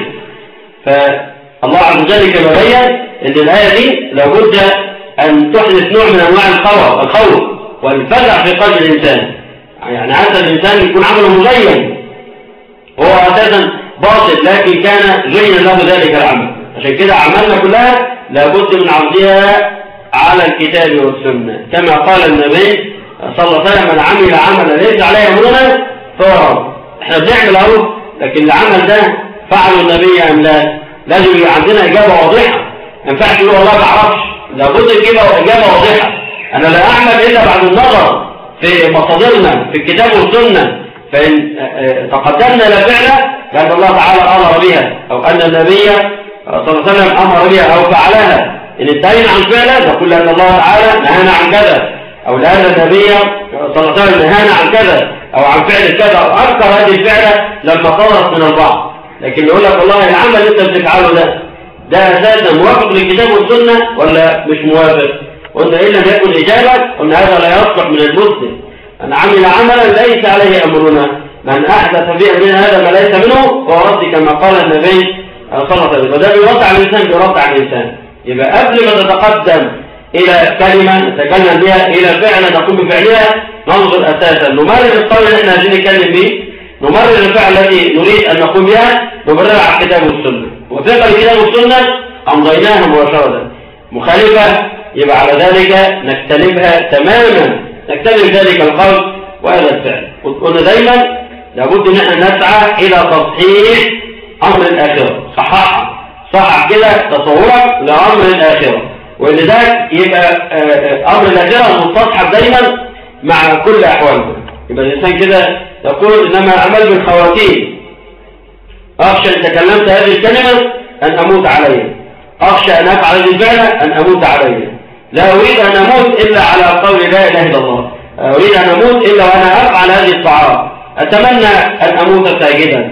فالله عز وجل كما بين أن الآية دي لابد أن تحدث نوع من أنواع الخوف والفزع في قلب الإنسان. يعني حتى الإنسان يكون عمله مزين، هو أساسا باطل لكن كان زين له ذلك العمل. عشان كده أعمالنا كلها لابد من عرضها على الكتاب والسنة، كما قال النبي صلى الله عليه وسلم: من عمل عملا ليس عليه أمرنا فهو رد. احنا بنعمل اهو، لكن العمل ده فعله النبي أم لا؟ لازم يبقى عندنا إجابة واضحة. ما ينفعش تقول والله ما اعرفش، لابد إجابة واضحة. أنا لا أعمل إلا بعد النظر في مصادرنا في الكتاب والسنة. فإن تقدمنا إلى فعلة لأن الله تعالى أمر بها، أو أن النبي صلى الله عليه وسلم أمر بها أو فعلها، إن انتهينا عن فعلة نقول لأن الله تعالى نهانا عن كذا، أو لأن النبي صلى الله عليه وسلم نهانا عن كذا أو عن فعل كذا، أو أذكر هذه الفعلة لما صدرت من البعض. لكن يقول لك والله العمل اللي أنت بتفعله ده أساسا موافق للكتاب والسنة ولا مش موافق؟ قلنا إن لم يكن إجابة قلنا هذا لا يصلح من المسلم. أن عمل عملا ليس عليه أمرنا، من أحدث في أمرنا هذا ما ليس منه فهو رد، كما قال النبي صلى الله عليه وسلم. وده بيرد على الإنسان، بيرد على الإنسان. يبقى قبل ما تتقدم إلى كلمة نتكلم بها إلى فعل نقوم بفعلها، ننظر أساسا نمرر القول اللي احنا عايزين نتكلم به، نمرر الفعل الذي نريد أن نقوم بها، نمررها على الكتاب والسنة. وفق الكتاب والسنة أمضيناها مباشرة. مخالفة يبقى على ذلك نجتنبها تماما، نجتنب ذلك القول وهذا الفعل. قلنا دايما لابد ان احنا نسعى الى تصحيح امر الاخره، صحح كده تصورك لامر الاخره، وان ده يبقى امر الاخره مستصحب دايما مع كل احوالنا. يبقى الانسان كده يقول انما اعمل بالخواتيم، اخشى ان تكلمت هذه الكلمه ان اموت عليها، اخشى ان افعل هذه الفعله ان اموت عليها، لا أريد أن أموت إلا على قول لا إله إلا الله، أريد أن أموت إلا وأنا أفعل هذه الطاعات، أتمنى أن أموت ساجدا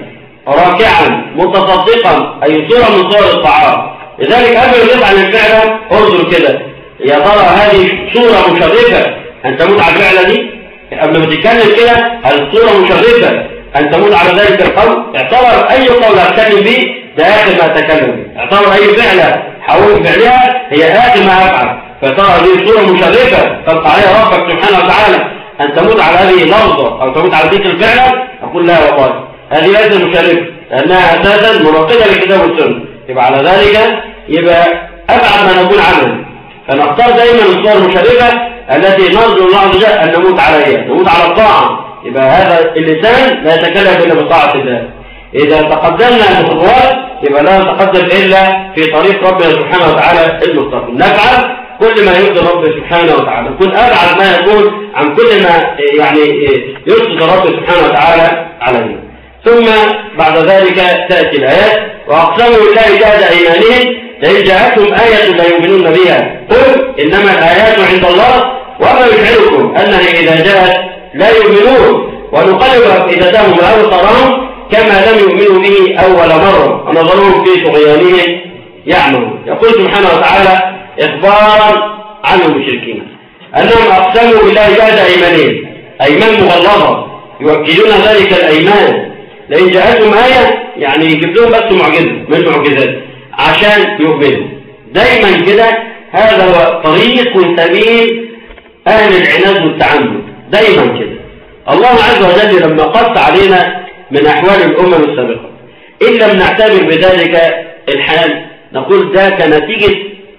راكعا متصدقا، أي صورة من صور الطاعات. لذلك قبل ما تفعل الفعلة انظر كده، يا ترى هذه صورة مشرفة أن تموت على الفعلة دي؟ قبل ما تتكلم كده هل صورة مشرفة أن تموت على ذلك القول؟ اعتبر أي قول أتكلم به ده آخر ما أتكلم به، اعتبر أي فعلة حاول فعلها هي آخر ما أفعل. فترى هذه صورة مشرفة تلقى عليها ربك سبحانه وتعالى أن تموت على هذه اللفظة أو تموت على تلك الفعلة، أقول لا والله هذه ليست مشرفة لأنها أساسا مناقضة للكتاب والسنة. يبقى على ذلك يبقى أبعد ما نكون عنه، فنختار دائما الصور المشرفة التي نرجو الله عز وجل أن نموت عليها، نموت على الطاعة. يبقى هذا اللسان لا يتكلم إلا بطاعة الله. إذا تقدمنا بخطوات يبقى لا نتقدم إلا في طريق ربنا سبحانه وتعالى المستقيم، نفعل كل ما يرضي ربنا سبحانه وتعالى، نكون أبعد ما يكون عن كل ما يعني يرضي ربنا سبحانه وتعالى علينا. ثم بعد ذلك تأتي الآيات: وأقسموا بالله جهد أيمانهم لئن جاءتهم آية لا يؤمنون بها قل إنما الآيات عند الله وما يشعركم أنها إذا جاءت لا يؤمنون ونقلب أفئدتهم وأبصارهم كما لم يؤمنوا به أول مرة ونظرهم في طغيانهم يعملون. يقول سبحانه وتعالى إخبارا عن المشركين أنهم أقسموا بالله جهد أيمانهم، أيمان مغلظة يؤكدون ذلك الأيمان، لئن جاءتهم آية يعني يجيب لهم بس معجزة من المعجزات عشان يؤمنوا. دايما كده هذا هو طريق سبيل أهل العناد والتعمد، دايما كده. الله عز وجل لما قص علينا من أحوال الأمم السابقة إن لم نعتبر بذلك الحال نقول ده كنتيجة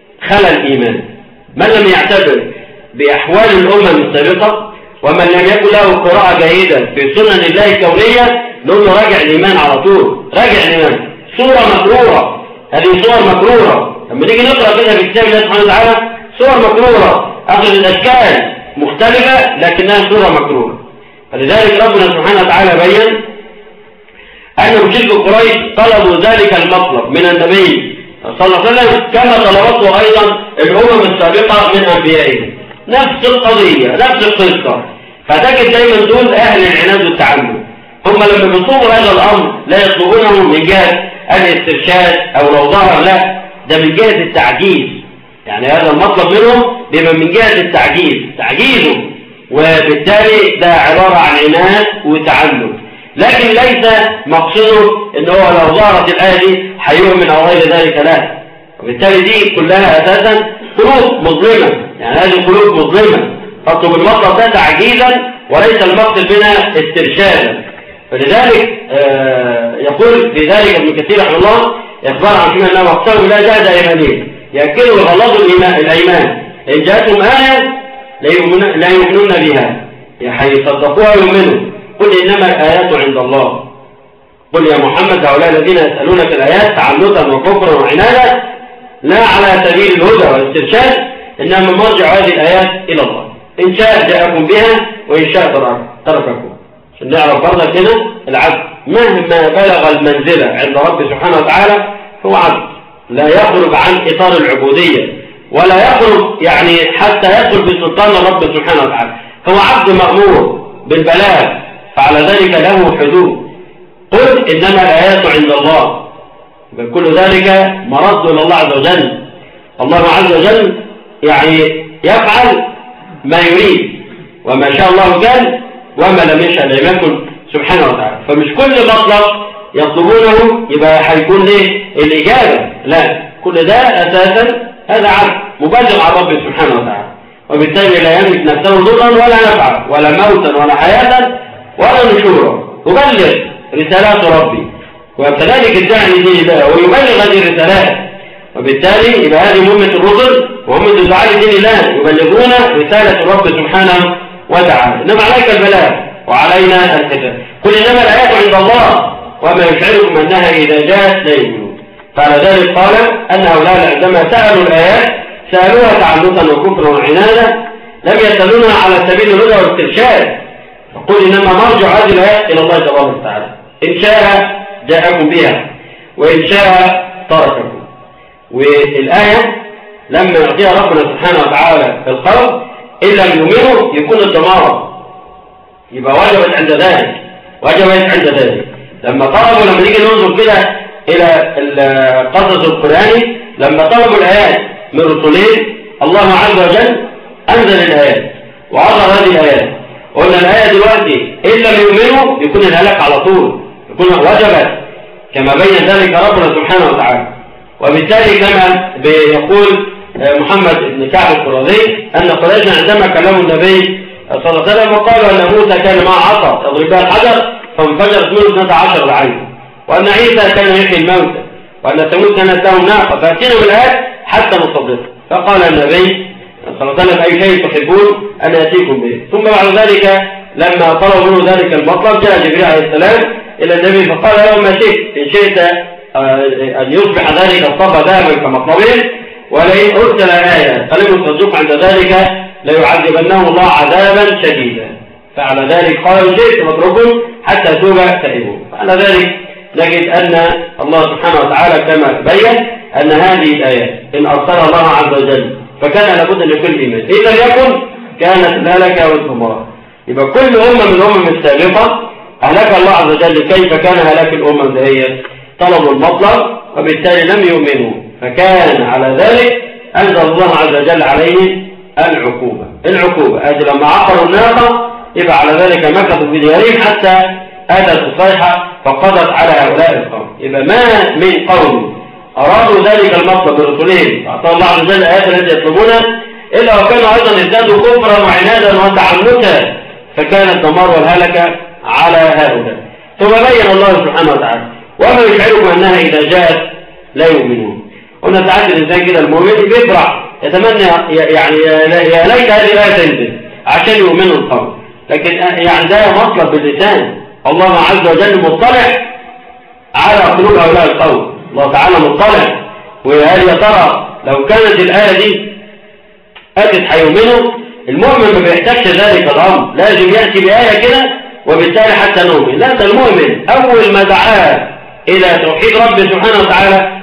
خلل إيمان. من لم يعتبر بأحوال الأمم السابقة ومن لم يكن له قراءة جيدة في سنن الله الكونية نقول له راجع الإيمان على طول، راجع الإيمان. صورة مكرورة، هذه صور مكرورة. لما نيجي نقرأ كده في كتاب الله سبحانه وتعالى صور مكرورة، أخذ الأشكال مختلفة لكنها صورة مكرورة. فلذلك ربنا سبحانه وتعالى بين أن مشرك قريش طلبوا ذلك المطلب من النبي صلى الله عليه وسلم كما طلبته أيضا الأمم السابقة من أنبيائهم، نفس القضية نفس القصة. فتجد دايما دول أهل العناد والتعمد، هم لما بيطلبوا هذا الأمر لا يطلبونه من جهة الاسترشاد أو لو ظهر، لا، ده من جهة التعجيز. يعني هذا المطلب منهم بيبقى من جهة التعجيز، تعجيزه، وبالتالي ده عبارة عن عناد وتعلم، لكن ليس مقصده ان هو لو ظهرت الآية دي هيؤمن أو غير ذلك، لا. وبالتالي دي كلها أساسا قلوب مظلمة، يعني هذه القلوب مظلمة تطلب المطلب ده تعجيزا وليس المقصد منها استرشادا. فلذلك يقول في ذلك ابن كثير رحمه الله إخبار عن حين أنه مقصده لا جهد إيمانية يأكلوا الغلاظ الأيمان إن جاءتهم آية لا يؤمنون بها، يصدقوها ويؤمنوا. قل إنما الآيات عند الله. قل يا محمد هؤلاء الذين يسألونك الآيات تعنتا وكفرا وعنادا لا على سبيل الهدى والاسترشاد، إنما مرجع هذه الآيات إلى الله، إن شاء جاءكم بها وإن شاء ترككم. عشان نعرف برضه كده العبد مهما بلغ المنزلة عند رب سبحانه وتعالى هو عبد لا يخرج عن إطار العبودية ولا يخرج يعني حتى يدخل في سلطان الرب سبحانه وتعالى. هو عبد مأمور بالبلاغ، فعلى ذلك له حدود. قل إنما الآيات عند الله، كل ذلك مرد إلى الله عز وجل. الله عز وجل يعني يفعل ما يريد، وما شاء الله كان وما لم يشاء لم يكن سبحانه وتعالى. فمش كل مطلب يطلبونه يبقى هيكون ليه الإجابة، لا، كل ده أساسا هذا عبد مبلغ عن رب سبحانه وتعالى، وبالتالي لا يملك نفسه ضرا ولا نفعا ولا موتا ولا حياة ولا نشورا، يبلغ رسالات ربي، وكذلك الداعي لدين الله ويبلغ هذه الرسالات. وبالتالي يبقى هذه مهمة الرسل ومهمة الدعاء لدين الله، يبلغون رسالة الرب سبحانه وتعالى. إنما عليك البلاغ وعلينا الحساب. قل إنما الآيات عند الله وما يشعركم أنها إذا جاءت لا يؤمنون. فعلى ذلك قال أن هؤلاء عندما سألوا الآيات سألوها تعنتا وكفرا وعنادا، لم يسألونها على سبيل الهدى والاسترشاد. فقل إنما مرجع هذه الآيات إلى الله تبارك وتعالى، إن شاء جاءكم بها وإن شاء ترككم. والآية لما يعطيها ربنا سبحانه وتعالى في الخلق إن لم يؤمنوا يكون الدمار، يبقى وجبت عند ذلك، وجبت عند ذلك. لما طلبوا، لما نيجي ننظر كده إلى القصص القرآني، لما طلبوا الآيات من رسولين الله عز وجل أنزل الآيات وعرض هذه الآيات. قلنا الآية دلوقتي إن لم يؤمنوا يكون الهلاك على طول، يكون وجبت كما بين ذلك ربنا سبحانه وتعالى. وبالتالي كما بيقول محمد بن كعب القرظي أن قريشا عندما كلموا النبي صلى الله عليه وسلم وقالوا أن موسى كان معه عصا يضرب بها الحجر فانفجرت منه 12 عين، وأن عيسى كان يحيي الموتى، وأن ثمود كانت لهم ناقة، فأتينا بالآيات حتى نصدق. فقال النبي صلى الله عليه وسلم أي شيء تحبون أن يأتيكم به. ثم بعد ذلك لما طلبوا منه ذلك المطلب جاء جبريل عليه السلام إلى النبي فقال له ما شئت، إن شئت أن يصبح ذلك الصفا ذهبا كمطلبه، ولئن أرسل آية فلم يصدق عند ذلك ليعذبنه الله عذابا شديدا. فعلى ذلك قال شئت واتركهم حتى توب تائبون. فعلى ذلك نجد أن الله سبحانه وتعالى كما بين أن هذه الآيات إن أرسلها الله عز وجل فكان لابد لكل إيمان، إذا يكن كانت الهلكة والدمار. يبقى كل أمة من الأمم السابقة أهلك الله عز وجل. كيف كان هلاك الأمة الدهية؟ طلبوا المطلب وبالتالي لم يؤمنوا، فكان على ذلك أنزل الله عز وجل عليهم العقوبة هذه لما عقروا الناقة يبقى على ذلك مكثوا في ديارهم حتى أتت الصيحة فقضت على هؤلاء القوم. يبقى ما من قوم أرادوا ذلك المطلب برسولهم فأعطى الله عز وجل الآيات التي يطلبونها إلا وكانوا أيضا ازدادوا كفرا وعنادا وتعنتا، فكان الدمار والهلكة على هؤلاء. ثم بين الله سبحانه وتعالى وما يشعركم أنها إذا جاءت لا يؤمنون. قلنا ساعات الإنسان كده المؤمن بيفرح يتمنى يعني يا ليت هذه الآية تنزل عشان يؤمنوا القوم، لكن يعني ده مطلب باللسان. الله عز وجل مطلع على قلوب هؤلاء القوم، الله تعالى مطلع. وهل يا ترى لو كانت الآية دي أتت هيؤمنوا؟ المؤمن ما بيحتاجش ذلك الأمر، لازم يأتي بآية كده وبالتالي حتى نؤمن. لا، ده المؤمن أول ما دعاه إلى توحيد رب سبحانه وتعالى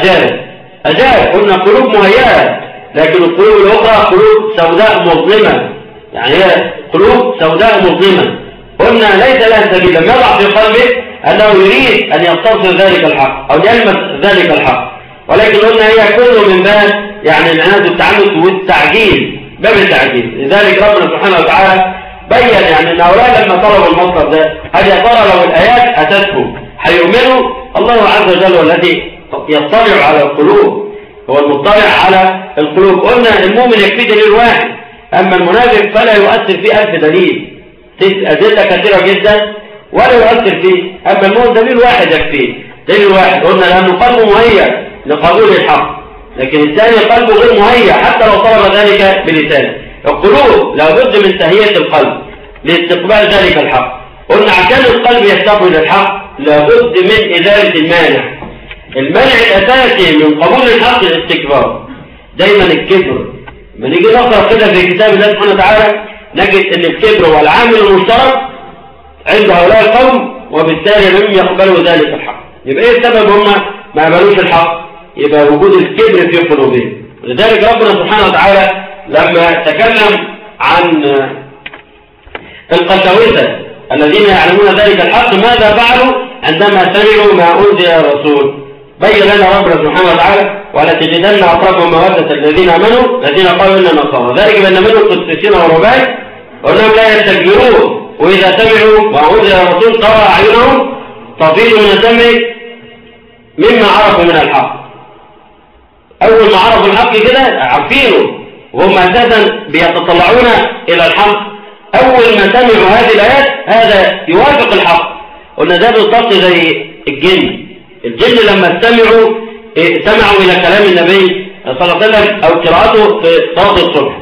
أجاب. قلنا قلوب مهيئة، لكن القلوب الأخرى قلوب سوداء مظلمة، يعني هي قلوب سوداء مظلمة قلنا ليس له سبيل، لم يضع في قلبه أنه يريد أن يستنصر ذلك الحق أو يلمس ذلك الحق، ولكن قلنا هي كله من باب يعني العناد والتعنت والتعجيل، باب التعجيل. لذلك ربنا سبحانه وتعالى بين يعني ان هؤلاء لما طلبوا المطلب ده هل يا ترى لو الآيات أتتهم هيؤمنوا؟ الله عز وجل والذي يطلع على القلوب، هو المطلع على القلوب. قلنا المؤمن يكفي دليل واحد، أما المنافق فلا يؤثر فيه 1000 دليل، أدلة كثيرة جدا ولا يؤثر فيه. أما المؤمن دليل واحد يكفيه، دليل واحد. قلنا لأنه قلبه مهيأ لقبول الحق، لكن الثاني قلبه غير مهيأ حتى لو طلب ذلك بلسانه. القلوب لابد من تهيئة القلب لاستقبال ذلك الحق. قلنا عشان القلب يستقبل الحق لابد من إزالة المانع. المانع الأساسي من قبول الحق الاستكبار، دايما الكبر. لما نيجي نقرأ كده في كتاب الله سبحانه وتعالى نجد ان الكبر هو العامل المشترك عند هؤلاء القوم، وبالتالي لم يقبلوا ذلك الحق. يبقى ايه السبب؟ هم ما قبلوش الحق، يبقى وجود الكبر في قلوبهم. ولذلك ربنا سبحانه وتعالى لما تكلم عن القساوسة الذين يعلمون ذلك الحق ماذا فعلوا عندما سمعوا ما أنزل الرسول؟ بين لنا ربنا سبحانه وتعالى ولتجدن أقربهم مودة الذين آمنوا الذين قالوا إننا نصارى، ذلك بأن منهم قسيسين ورهبان وأنهم لا يستكبرون وإذا سمعوا ما أنزل الرسول ترى أعينهم تفيض من الدمع مما عرفوا من الحق. أول ما عرفوا الحق كده عارفينه وهم أساسا بيتطلعون إلى الحق، أول ما سمعوا هذه الآيات هذا يوافق الحق. قلنا ده بالضبط زي الجن لما سمعوا إلى كلام النبي صلى الله عليه وسلم أو قراءته في صلاة الصبح،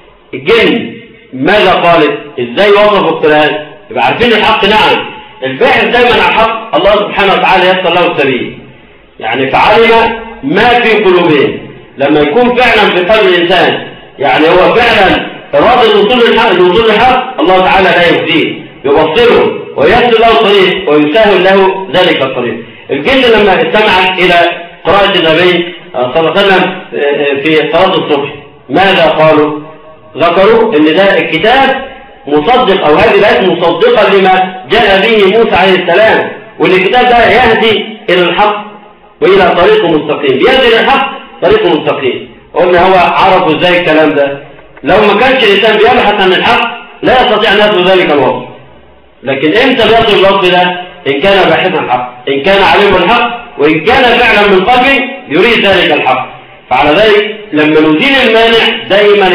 الجن ماذا قالت؟ إزاي وصفوا القرآن؟ يبقى عارفين الحق. نعم، الباحث دايما عن الحق الله سبحانه وتعالى يسر له السبيل، يعني فعلم ما في قلوبهم. لما يكون فعلا في قلب الإنسان يعني هو فعلا إرادة الوصول للحق، الله تعالى لا يهديه، يبصره ويسر له الطريق ويسهل له ذلك الطريق. الجن لما استمعت إلى قراءة النبي صلى الله عليه وسلم في صلاة الصبح ماذا قالوا؟ ذكروا ان ده الكتاب مصدق او هذه الآيات مصدقة لما جاء به موسى عليه السلام، وان الكتاب ده يهدي إلى الحق وإلى طريق مستقيم، يهدي إلى الحق طريق مستقيم. قلنا هو عرفوا ازاي الكلام ده؟ لو ما كانش الإنسان بيبحث عن الحق لا يستطيع أن يصل ذلك الوصف. لكن امتى بيصل الوصف ده؟ إن كان باحثا عن الحق، إن كان عليم الحق، وإن كان فعلا من قلبه يريد ذلك الحق. فعلى ذلك لما نزيل المانع دائما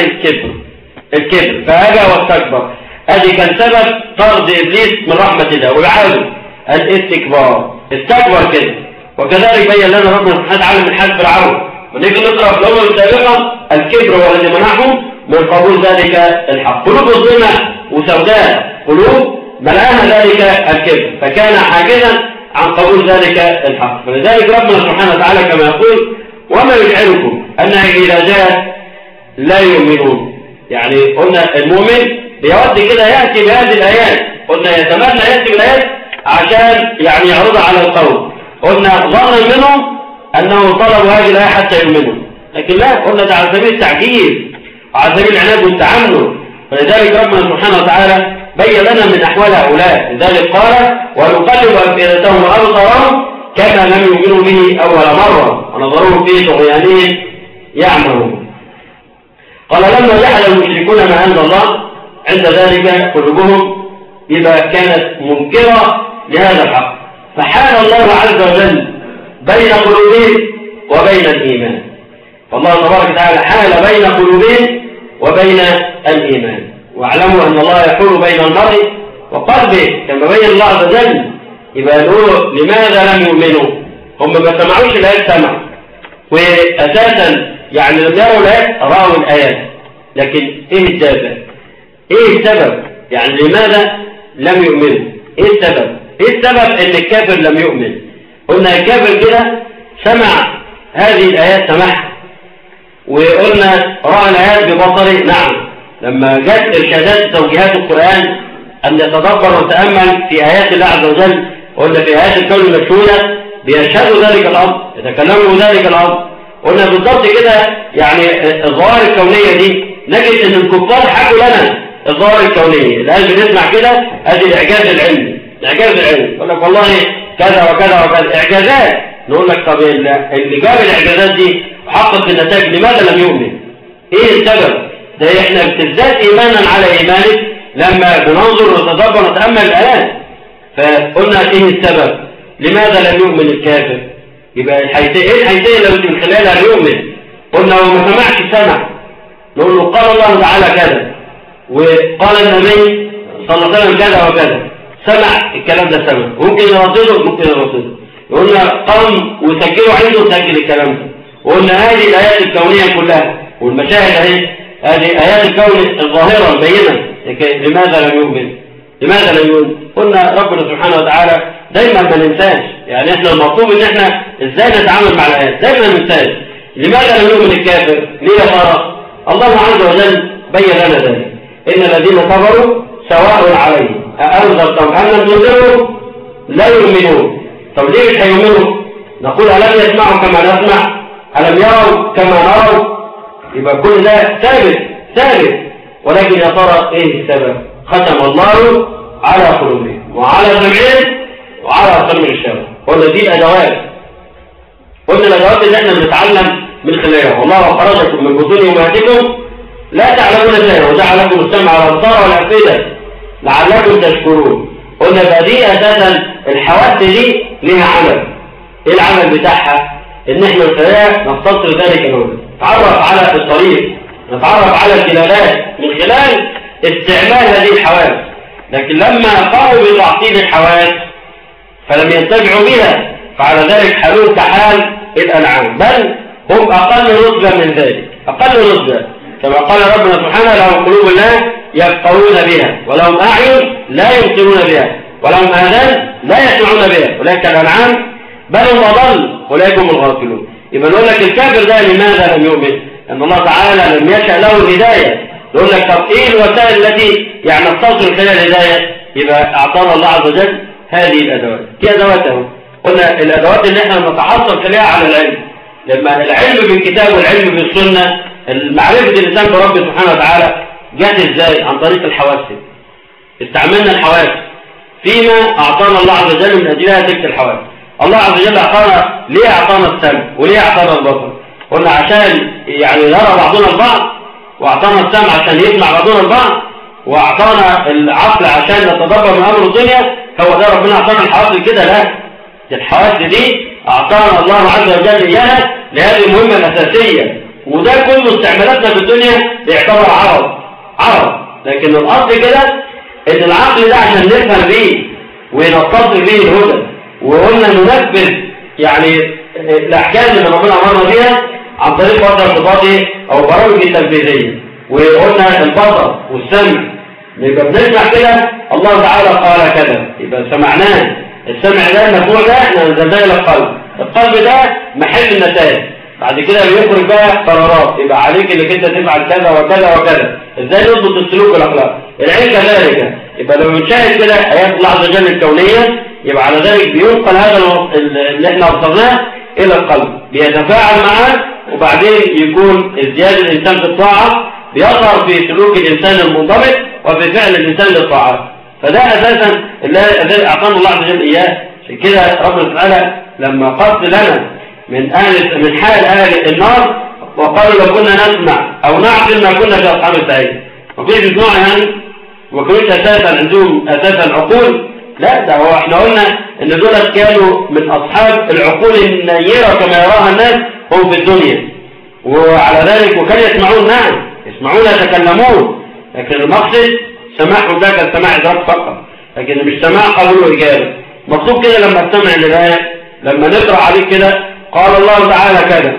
الكبر فأبى واستكبر، هذه كان سبب طرد إبليس من رحمة الله ويعاده الاستكبار، استكبر كده. وكذلك بين لنا ربنا سبحانه وتعالى من حال فرعون، ونيجي نقرأ في الأمم السابقة الكبر هو الذي منعهم من قبول ذلك الحق. قلوب ظلمة وسوداء، قلوب ملأها ذلك الكبر، فكان حاجزا عن قبول ذلك الحق. فلذلك ربنا سبحانه وتعالى كما يقول وما يجعلكم أنها إذا جاءت لا يؤمنون. يعني قلنا المؤمن بيود كده يأتي بهذه الآيات، قلنا يتمنى يأتي بالآيات عشان يعني يعرضها على القوم. قلنا ظنا منهم أنه طلبوا هذه الآية حتى يؤمنوا، لكن لا، قلنا ده على سبيل التعجيل وعلى سبيل العناد والتعنت. فلذلك ربنا سبحانه وتعالى بين لنا من أحوال هؤلاء، لذلك قال ونقلب أفئدتهم وأبصارهم كما لم يؤمنوا به أول مرة ونظرهم في طغيانهم يعملون. قال لما جحد المشركون ما أنزل الله عند ذلك قلوبهم إذا كانت منكرة لهذا الحق، فحال الله عز وجل بين قلوبهم وبين الإيمان. فالله تبارك وتعالى حال بين قلوبهم وبين الإيمان. واعلموا أن الله يحول بين المرء وقلبه كما بين الله عز وجل. يبقى نقول لماذا لم يؤمنوا؟ هم ما سمعوش الآيات، سمعوا وأساسا يعني لم يروا الآيات، رأوا الآيات، لكن إيه الدافع؟ إيه السبب؟ يعني لماذا لم يؤمنوا؟ إيه السبب؟ إيه السبب إن الكافر لم يؤمن؟ قلنا الكافر كده سمع هذه الآيات، سمعها وقلنا رأى الآيات ببصره. نعم، لما جاءت إرشادات توجيهات القرآن أن يتدبر وتأمل في آيات الله عز وجل، قلنا في آيات الكون المشهودة بيشهدوا ذلك الأمر، يتكلموا ذلك الأمر. قلنا بالضبط كده يعني الظواهر الكونية دي نجد أن الكفار حكوا لنا الظواهر الكونية. الآن بنسمع كده ادي الإعجاز العلمي، الإعجاز العلمي يقول لك والله كذا وكذا وكذا إعجازات. نقول لك طب اللي جاب الإعجازات دي وحقق النتائج لماذا لم يؤمن؟ إيه السبب؟ ده إحنا بتزداد إيمانا على إيمانك لما بننظر ونتدبر ونتأمل الآيات. فقلنا إيه السبب؟ لماذا لم يؤمن الكافر؟ يبقى إيه الحيثية اللي من خلالها يؤمن؟ قلنا هو ما سمعش سمع، نقول له قال الله تعالى كذا وقال النبي صلى الله عليه وسلم كذا وكذا، سمع الكلام ده، سمع ممكن يردده، ممكن يردده. قلنا قام وسجلوا عنده سجل الكلام ده. وقلنا هذه الآيات الكونية كلها والمشاهد اهي، هذه آيات الكون الظاهرة البينة، لماذا لم يؤمن؟ لماذا لم يؤمن؟ قلنا ربنا سبحانه وتعالى دايما ما ننساش، يعني احنا المطلوب ان احنا ازاي نتعامل مع الآيات، دايما ما ننساش. لماذا لم يؤمن الكافر؟ ليه يا ترى؟ الله عز وجل بين لنا ذلك، إن الذين كفروا سواء عليهم أأنذرتهم أم لم تنذرهم لا يؤمنون. طب ليه مش هيؤمنوا؟ نقول ألم يسمعوا كما نسمع؟ ألم يروا كما نروا؟ يبقى كل ده ثابت، ولكن يا ترى إيه السبب؟ ختم الله على قلوبهم وعلى سمعهم وعلى أبصارهم غشاوة. قلنا دي الأدوات، قلنا الأدوات اللي احنا بنتعلم من خلالها. والله أخرجكم من بطون أمهاتكم لا تعلمون شيئا وجعل لكم السمع والأبصار والأفئدة لعلكم تشكرون. قلنا بقى دي أساسا الحواس دي لها عمل. إيه العمل بتاعها؟ إن احنا نستصر ذلك الأمر، نتعرف على الطريق، نتعرف على الدلالات من خلال استعمال هذه الحواس. لكن لما قاموا بتعطيل الحواس فلم ينتفعوا بها، فعلى ذلك حالون كحال الأنعام، بل هم أقل رتبة من ذلك، أقل رتبة. كما قال ربنا سبحانه لهم قلوب لا يفقهون بها ولهم أعين لا يبصرون بها ولهم آذان لا يسمعون بها أولئك الأنعام بل هم أضل أولئك هم الغافلون. يبقى نقول لك الكافر ده لماذا لم يؤمن؟ أن الله تعالى لم يشأ له الهداية. نقول لك طب إيه الوسائل التي يعني نتصل خلال الهداية؟ يبقى أعطانا الله عز وجل هذه الأدوات. في أدواته قلنا الأدوات اللي احنا نتحصل خلالها على العلم. لما العلم بالكتاب والعلم بالسنة، معرفة الإنسان برب سبحانه وتعالى جات إزاي؟ عن طريق الحواس. استعملنا الحواس فيما أعطانا الله عز وجل من أجلها تلك الحواس. الله عز وجل أعطانا، ليه أعطانا السمع وليه أعطانا البصر؟ قلنا عشان يعني يرى بعضنا البعض، وأعطانا السمع عشان يسمع بعضنا البعض، وأعطانا العقل عشان نتدبر من أمر الدنيا. هو ده ربنا أعطانا الحواس كده؟ لا، الحواس دي أعطانا الله عز وجل إياها لهذه المهمة الأساسية. وده كله استعمالاتنا في الدنيا بيعتبر عرض، لكن الأصل كده إن العقل ده عشان نفهم بيه ونتصل بيه الهدى، وقلنا ننفذ يعني الأحكام اللي ربنا أمرنا بيها عن طريق وضع الخطوات أو برامج التنفيذية. وقلنا البصر والسمع، يبقى بنسمع كده الله تعالى قال كذا، يبقى سمعناه. السمع ده المسموع ده احنا نزلناه إلى القلب ده محل النتائج. بعد كده بيخرج بقى قرارات، يبقى عليك انك انت تفعل كذا وكذا وكذا. ازاي نضبط السلوك والاخلاق؟ العلم كذلك. يبقى لما بنشاهد كده ايات الله عز وجل الكونيه، يبقى على ذلك بينقل هذا اللي احنا وصلناه الى القلب، بيتفاعل معاه، وبعدين يكون ازدياد الانسان في الطاعه بيظهر في سلوك الانسان المنضبط وفي فعل الانسان للطاعات. فده اساسا اللي اعطانا الله عز وجل اياه. عشان كده ربنا تعالى لما قص لنا من حال أهل النار وقالوا لو كنا نسمع أو نعقل ما كنا في أصحاب السعير. ما كناش بيسمعوا يعني، ما كانوش أساسا عندهم أساسا عقول. لا، ده هو احنا قلنا إن دول كانوا من أصحاب العقول النيرة كما يراها الناس هم في الدنيا، وعلى ذلك وكانوا يسمعون، نعم يسمعون يتكلمون، لكن المقصد سماعهم ده كان سماع إدراك فقط، لكن مش سماع قبول وإجابة. مقصود كده لما تسمع الآية، لما نقرأ عليك كده قال الله تعالى كذا،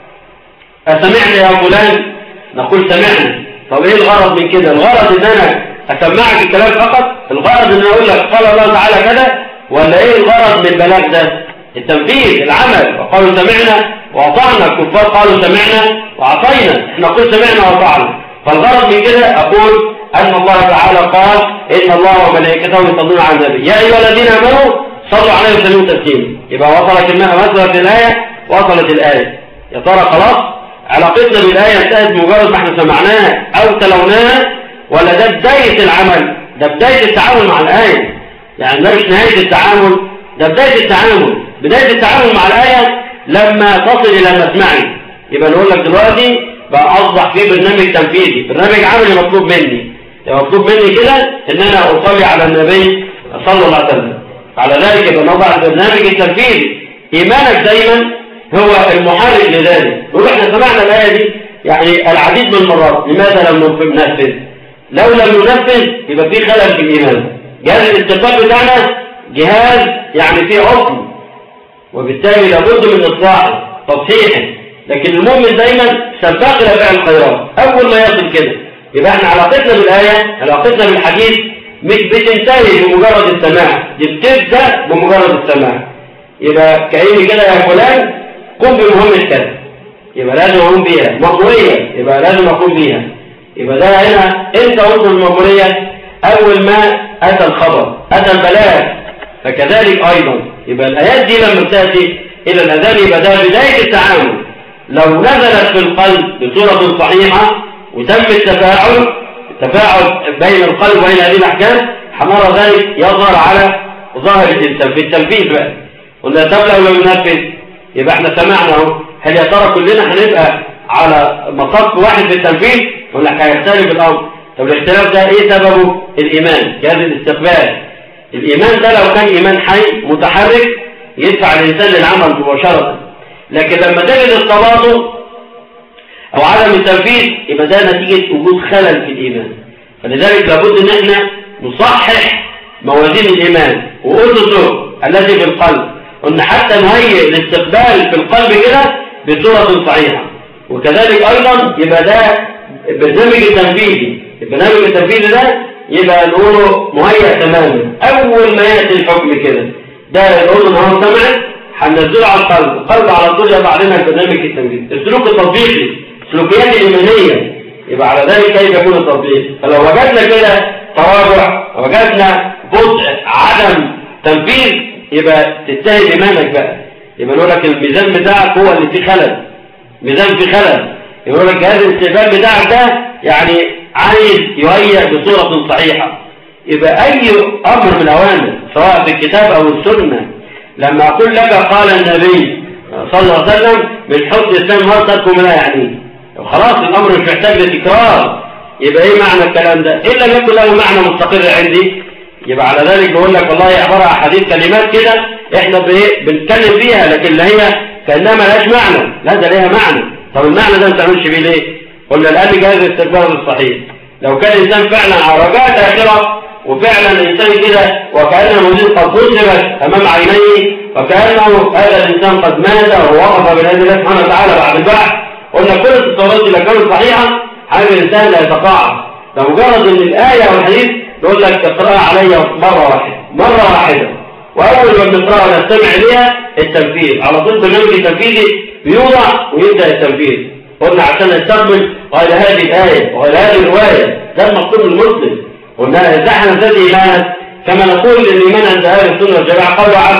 أسمعنا يا فلان؟ نقول سمعنا. طب ايه الغرض من كده؟ الغرض ان انا اسمعك الكلام فقط؟ الغرض ان اقول لك قال الله تعالى كذا؟ ولا ايه الغرض من البلاغ ده؟ التنفيذ، العمل. وقالوا سمعنا واطعنا، الكفار قالوا سمعنا وعصينا، احنا نقول سمعنا واطعنا. فالغرض من كده اقول ان الله تعالى قال ان الله وملائكته يصلون على النبي يا ايها الذين امنوا صلوا عليه وسلموا تسليما. يبقى وصلت الآية، وصلت الآية. يا ترى خلاص علاقتنا بالآية انتهت مجرد ما احنا سمعناها أو تلوناها، ولا ده بداية العمل؟ ده بداية التعامل مع الآية، يعني ده مش نهاية التعامل، ده بداية التعامل. بداية التعامل مع الآية لما تصل إلى مسمعي. يبقى نقول لك دلوقتي بقى أصبح في برنامج تنفيذي، برنامج عملي مطلوب مني. مطلوب مني كده إن أنا أصلي على النبي صلى الله عليه وسلم. على ذلك يبقى نضع البرنامج التنفيذي. إيمانك دايما هو المحرك لذلك. نقول احنا سمعنا الآية دي يعني العديد من المرات، لماذا لم ننفذ؟ لو لم ننفذ يبقى في خلل في الإيمان. جهاز الاستقبال بتاعنا جهاز يعني فيه عطل، وبالتالي لابد من إصلاحه تصحيحه. لكن المؤمن دايما سباق إلى فعل الخيرات. أول ما يصل كده يبقى احنا علاقتنا بالآية، علاقتنا بالحديث مش بتنتهي بمجرد السماع، دي بتبدأ بمجرد السماع. يبقى كأني كده يا فلان قم بمهمة كذا، يبقى لازم أقوم بيها. مأمورية يبقى لازم أقوم بيها. يبقى ده هنا أنت قلت المأمورية أول ما أتى الخبر، أتى البلاغ. فكذلك أيضا يبقى الآيات دي لما تأتي إلى الأذان يبقى ده بداية التعامل. لو نزلت في القلب بصورة صحيحة وتم التفاعل بين القلب وبين هذه الأحكام، حمر ذلك يظهر على ظاهر الإنسان في التنفيذ بقى. قلنا طب لو لم ننفذ يبقى احنا سمعنا اهو، هل يا ترى كلنا هنبقى على مصف واحد في التنفيذ ولا هيختلف الأمر؟ طب الاختلاف ده ايه سببه؟ الإيمان، جهاز الاستقبال. الإيمان ده لو كان إيمان حي متحرك يدفع الإنسان للعمل مباشرة. لكن لما تجد التباطؤ أو عدم التنفيذ يبقى ده نتيجة وجود خلل في الإيمان. فلذلك لابد أن احنا نصحح موازين الإيمان وأسسه التي في القلب، وأن حتى نهيئ الاستقبال في القلب كده بصورة صحيحة. وكذلك أيضا يبقى ده البرنامج التنفيذي. البرنامج التنفيذي ده يبقى نقوله مهيئ تماما. أول ما يأتي الحكم كده ده نقول إن هو سمع هننزله على القلب على طول يبقى علينا البرنامج التنفيذي. السلوك التطبيقي، السلوكيات الإيمانية، يبقى على ذلك كيف يكون التطبيق. فلو وجدنا كده تراجع، وجدنا بطء عدم تنفيذ، يبقى تجتهد إيمانك بقى. يبقى نقول لك الميزان بتاعك هو اللي فيه خلل، ميزان فيه خلل. يقول لك جهاز الاستقبال بتاعك ده يعني عايز يهيئ بصورة صحيحة. يبقى أي أمر من الأوامر سواء في الكتاب أو السنة، لما أقول لك قال النبي صلى الله عليه وسلم من حسن الإسلام مرتكم لا يعني خلاص الأمر مش محتاج لتكرار. يبقى إيه معنى الكلام ده؟ إلا لم يكن له معنى مستقر عندي، يبقى على ذلك بقول لك والله عبارة عن حديث كلمات كده إحنا بنتكلم فيها لكن اللي هي كأنها ملهاش معنى. لا ده ليها معنى. طب المعنى ده ما تعملش بيه ليه؟ قلنا الآن جهاز الاستقبال الصحيح. لو كان الإنسان فعلا على رجاء الآخرة وفعلا الإنسان كده وكأن الموجود قد نصبت أمام عينيه وكأنه هذا الإنسان قد مات ووقف بين يدي الله سبحانه وتعالى بعد البعث، قلنا كل التصورات اللي كانت صحيحة هذا الإنسان لا يتقاعد. فمجرد ان الآية والحديث يقول لك اقرأها علي مرة واحدة وأول ما بنقرأها ونستمع إليها التنفيذ على طول. برنامج التنفيذي بيوضع ويبدأ التنفيذ. قلنا عشان نستقبل قال هذه الآية وقال هذه الرواية ده المقصود المسلم. قلنا ازاي هنزداد إيمان؟ كما نقول ان الإيمان عند أهل السنة والجماعة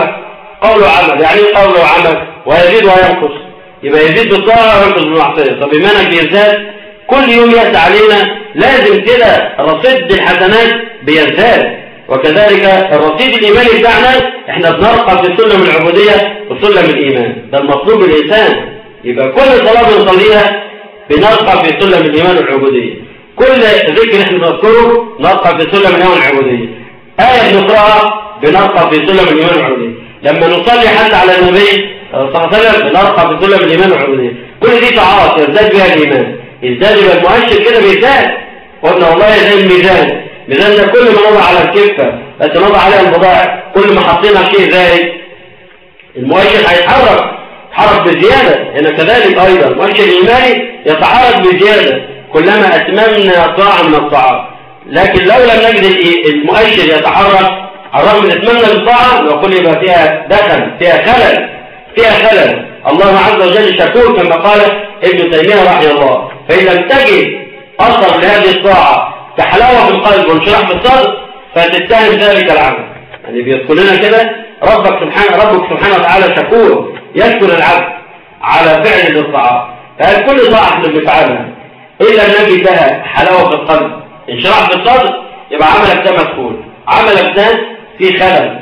قول وعمل. يعني ايه قول وعمل؟ ويزيد وينقص. يبقى يزيد بالطاعة وينقص بالمعصية. طب إيمانك بيزداد كل يوم يأتي علينا، لازم كده رصيد الحسنات بيزداد. وكذلك الرصيد الإيماني بتاعنا احنا بنرقى في سلم العبودية وسلم الإيمان. ده المطلوب الإنسان. يبقى كل صلاة بنصليها بنرقى في سلم الإيمان والعبودية. كل ذكر احنا بنذكره نرقى في سلم الإيمان والعبودية. آية بنقرأها بنرقى في سلم الإيمان والعبودية. لما نصلي حتى على النبي صلى الله عليه وسلم بنرقى في سلم الإيمان والعبودية. كل دي طاعات يزداد بها الإيمان. يزداد يبقى المؤشر كده بيزداد. قلنا والله زي الميزان ده كل ما نضع على الكفة بس نضع عليها البضائع، كل ما حطينا شيء ذلك المؤشر هيتحرك بزيادة. هنا كذلك أيضا المؤشر الإيماني يتحرك بزيادة كلما أتممنا طاعة من الطاعات. لكن لو لم نجد المؤشر يتحرك على الرغم من أتممنا للطاعة نقول يبقى فيها دخل، فيها خلل. الله عز وجل شكور كما قال ابن تيمية رحمه الله. فإن لم تجد أصلا لهذه الطاعة كحلاوة في القلب وانشراح في الصدر فتتهم ذلك العمل. يعني بيذكر لنا كده ربك سبحانه وتعالى شكور يشكر العبد على فعل الطاعات. فهل كل طاعة احنا بنفعلها إلا نجد لها حلاوة في القلب انشراح في الصدر، يبقى عملك ده مدخول، عملك ده في خلل،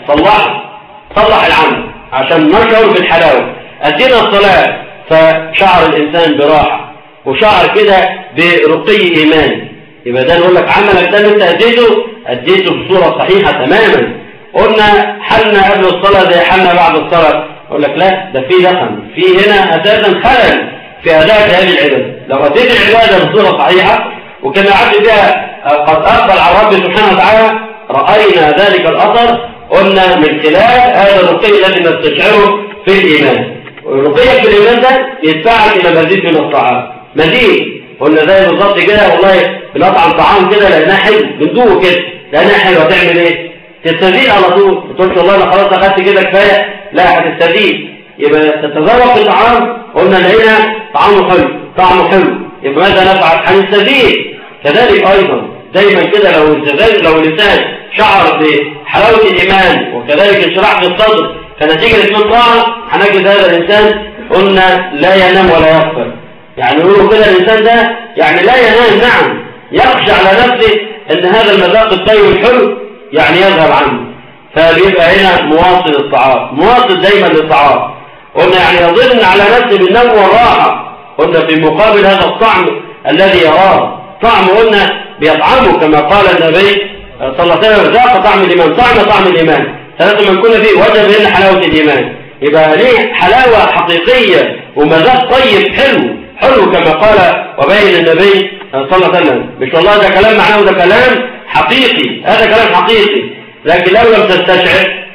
صلح العمل عشان نشعر بالحلاوة. أدينا الصلاة فشعر الإنسان براحة وشعر كده برقي إيمان، يبقى ده نقول لك عملك ده انت أديته بصورة صحيحة تماما. قلنا حالنا قبل الصلاة زي حالنا بعد الصلاة، أقول لك لا، ده في دخل، في هنا أساسا خلل في أداء هذه العبادة. لو أديت العبادة بصورة صحيحة وكان العبد بها قد أقبل على رب سبحانه وتعالى، رأينا ذلك الأثر. قلنا من خلال هذا الرقي الذي نستشعره في الإيمان، ورقيك في الإيمان ده يدفعك إلى مزيد من الطعام، مزيد. قلنا زي بالظبط كده، والله بنطعم طعام كده لأنها حلو، بندوه كده لأنها حلوة، تعمل إيه؟ تستزيد على طول، ما تقولش والله أنا خلاص أخدت كده كفاية، لا، هتستزيد. يبقى تتذوق الطعام، قلنا لقينا طعامه حلو، طعمه حلو، يبقى ماذا نفعل؟ هنستزيد. كذلك أيضا دايما كده لو الإنسان شعر بحلاوة الإيمان وكذلك انشراح في الصدر كنتيجة من طاعة، هنجد هذا الإنسان قلنا لا ينام ولا يغفل. يعني يقولوا كده الإنسان ده يعني لا ينام، نعم، يخشى على نفسه أن هذا المذاق الطيب الحلو يعني يذهب عنه، فبيبقى هنا مواصل الطعام، مواصل دايما للطعام. قلنا يعني يظن على نفسه بالنوم والراحة. قلنا في مقابل هذا الطعم الذي يراه، طعم قلنا بيطعمه كما قال النبي صلى الله عليه وسلم: ذاق طعم الإيمان، طعم الإيمان، ثلاثة من كل فيه وجب لنا حلاوة الإيمان. يبقى ليه حلاوة حقيقية ومذاق طيب حلو كما قال وبين النبي صلى الله عليه وسلم. مش والله ده كلام معناه وده كلام حقيقي، هذا كلام حقيقي، لكن لو لم تستشعر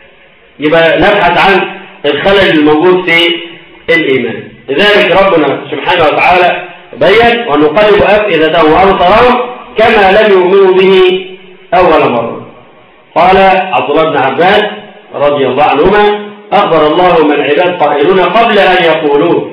يبقى نبحث عن الخلل الموجود في الإيمان. لذلك ربنا سبحانه وتعالى بين: ونقلب أفئدتهم وأبصارهم كما لم يؤمنوا به أول مرة. قال عبد الله بن عباس رضي الله عنهما: أخبر الله من العباد قائلون قبل أن يقولوه،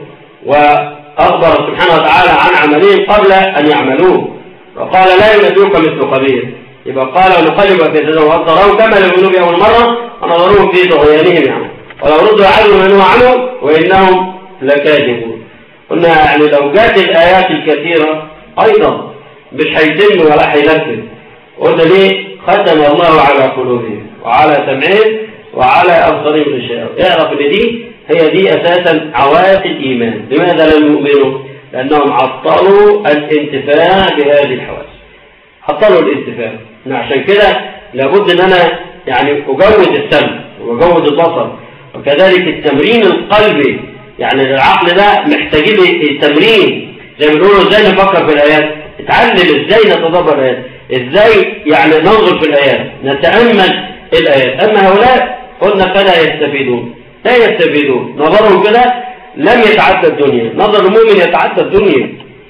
وأخبر سبحانه وتعالى عن عملهم قبل أن يعملوه، وقال: لا ينبئك مثل خبير. يبقى قال: ونقلب أفئدتهم وأبصارهم كما لم يؤمنوا به أول مرة ونظروهم في طغيانهم، يعني ولو ردوا عنهم ما نهوا عنه وإنهم لكاذبون. قلنا يعني لو جاءت الآيات الكثيرة أيضا مش هيتم ولا هينفذ. قلنا ليه؟ ختم الله على قلوبهم وعلى سمعهم وعلى أبصارهم غشاوة. اعرف ان دي أساسا عوائق الإيمان. لماذا لم يؤمنوا؟ لأنهم عطلوا الانتفاع بهذه الحواس، عطلوا الانتفاع. عشان كده لابد ان انا يعني اجود السمع واجود البصر، وكذلك التمرين القلبي. يعني العقل ده محتاجين التمرين، زي ما بنقولوا ازاي نفكر في الآيات، اتعلم ازاي نتدبر الآيات، ازاي يعني ننظر في الآيات، نتأمل الآيات. أما هؤلاء قلنا فلا يستفيدون، لا يستفيدون، نظرهم كده لم يتعدى الدنيا. نظر المؤمن يتعدى الدنيا،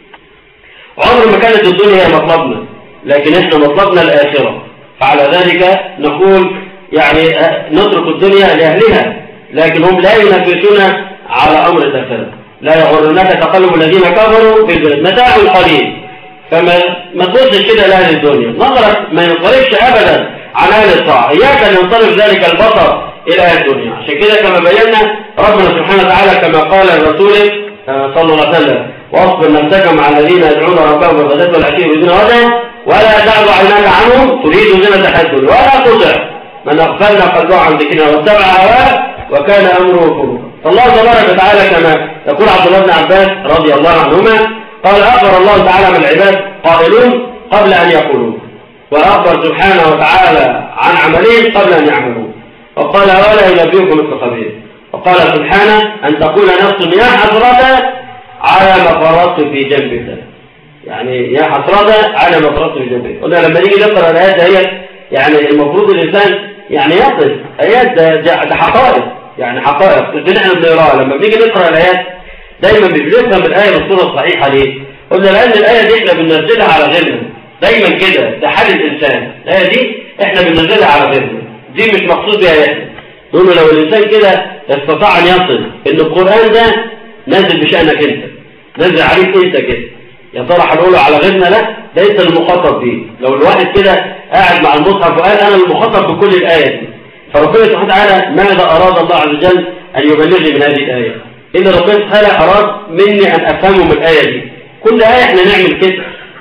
عمر ما كانت الدنيا هي مطلبنا، لكن احنا مطلبنا الآخرة. فعلى ذلك نقول يعني نترك الدنيا لأهلها، لكن هم لا ينفسون على أمر الآخرة. لا يغرنك تقلب الذين كفروا في البلد، متاع قليل. فما تبصش كده لأهل الدنيا، نظرك ما ينصرفش أبدا عن أهل الطاعة، إياك أن ينصرف ذلك البصر إلى أهل الدنيا. عشان كده كما بينا ربنا سبحانه وتعالى كما قال الرسول صلى الله عليه وسلم: واصبر نفسك مع الذين يدعون ربهم بالغداة والعشي يريدون وجهه ولا تعد عيناك عنهم تريد زينة الحياة الدنيا ولا تطع من أغفلنا قلبه عن ذكرنا واتبع هواه وكان أمره فرطا. فالله تبارك وتعالى كما يقول عبد الله بن عباس رضي الله عنهما قال: أخبر الله تعالى من العباد قائلون قبل أن يقولوا، وأخبر سبحانه وتعالى عن عملهم قبل أن يعملوا، وقال: ولا ينبئكم مثل خبير. وقال سبحانه: أن تقول نفس يا حسرة على ما فرطت في جنب الله. يعني يا حسرة على ما فرطت في جنب الله. قلنا لما نيجي نقرأ الآيات دي يعني المفروض الإنسان يعني يقف آيات ده حقائق، يعني حقائق اللي احنا بنقراها. لما بنيجي نقرأ الآيات دايما بنفهم الآية بالصورة الصحيحة. ليه؟ قلنا لأن الآية دي احنا بننزلها على غيرنا دايما كده، ده حال الإنسان. الآية دي احنا بننزلها على غيرنا، دي مش مقصود بها احنا. نقول لو الإنسان كده استطاع أن يصل إن القرآن ده نازل بشأنك أنت، نازل عليك أنت كده، يا ترى هنقوله على غيرنا؟ لا، ده أنت المخاطب بيه. لو الواحد كده قاعد مع المصحف وقال أنا المخاطب بكل الآية دي، فربنا سبحانه وتعالى ماذا أراد الله عز وجل أن يبلغني من هذه الآية؟ إن ربنا سبحانه أراد مني أن أفهمه من الآية دي. كل آية احنا نعمل كده،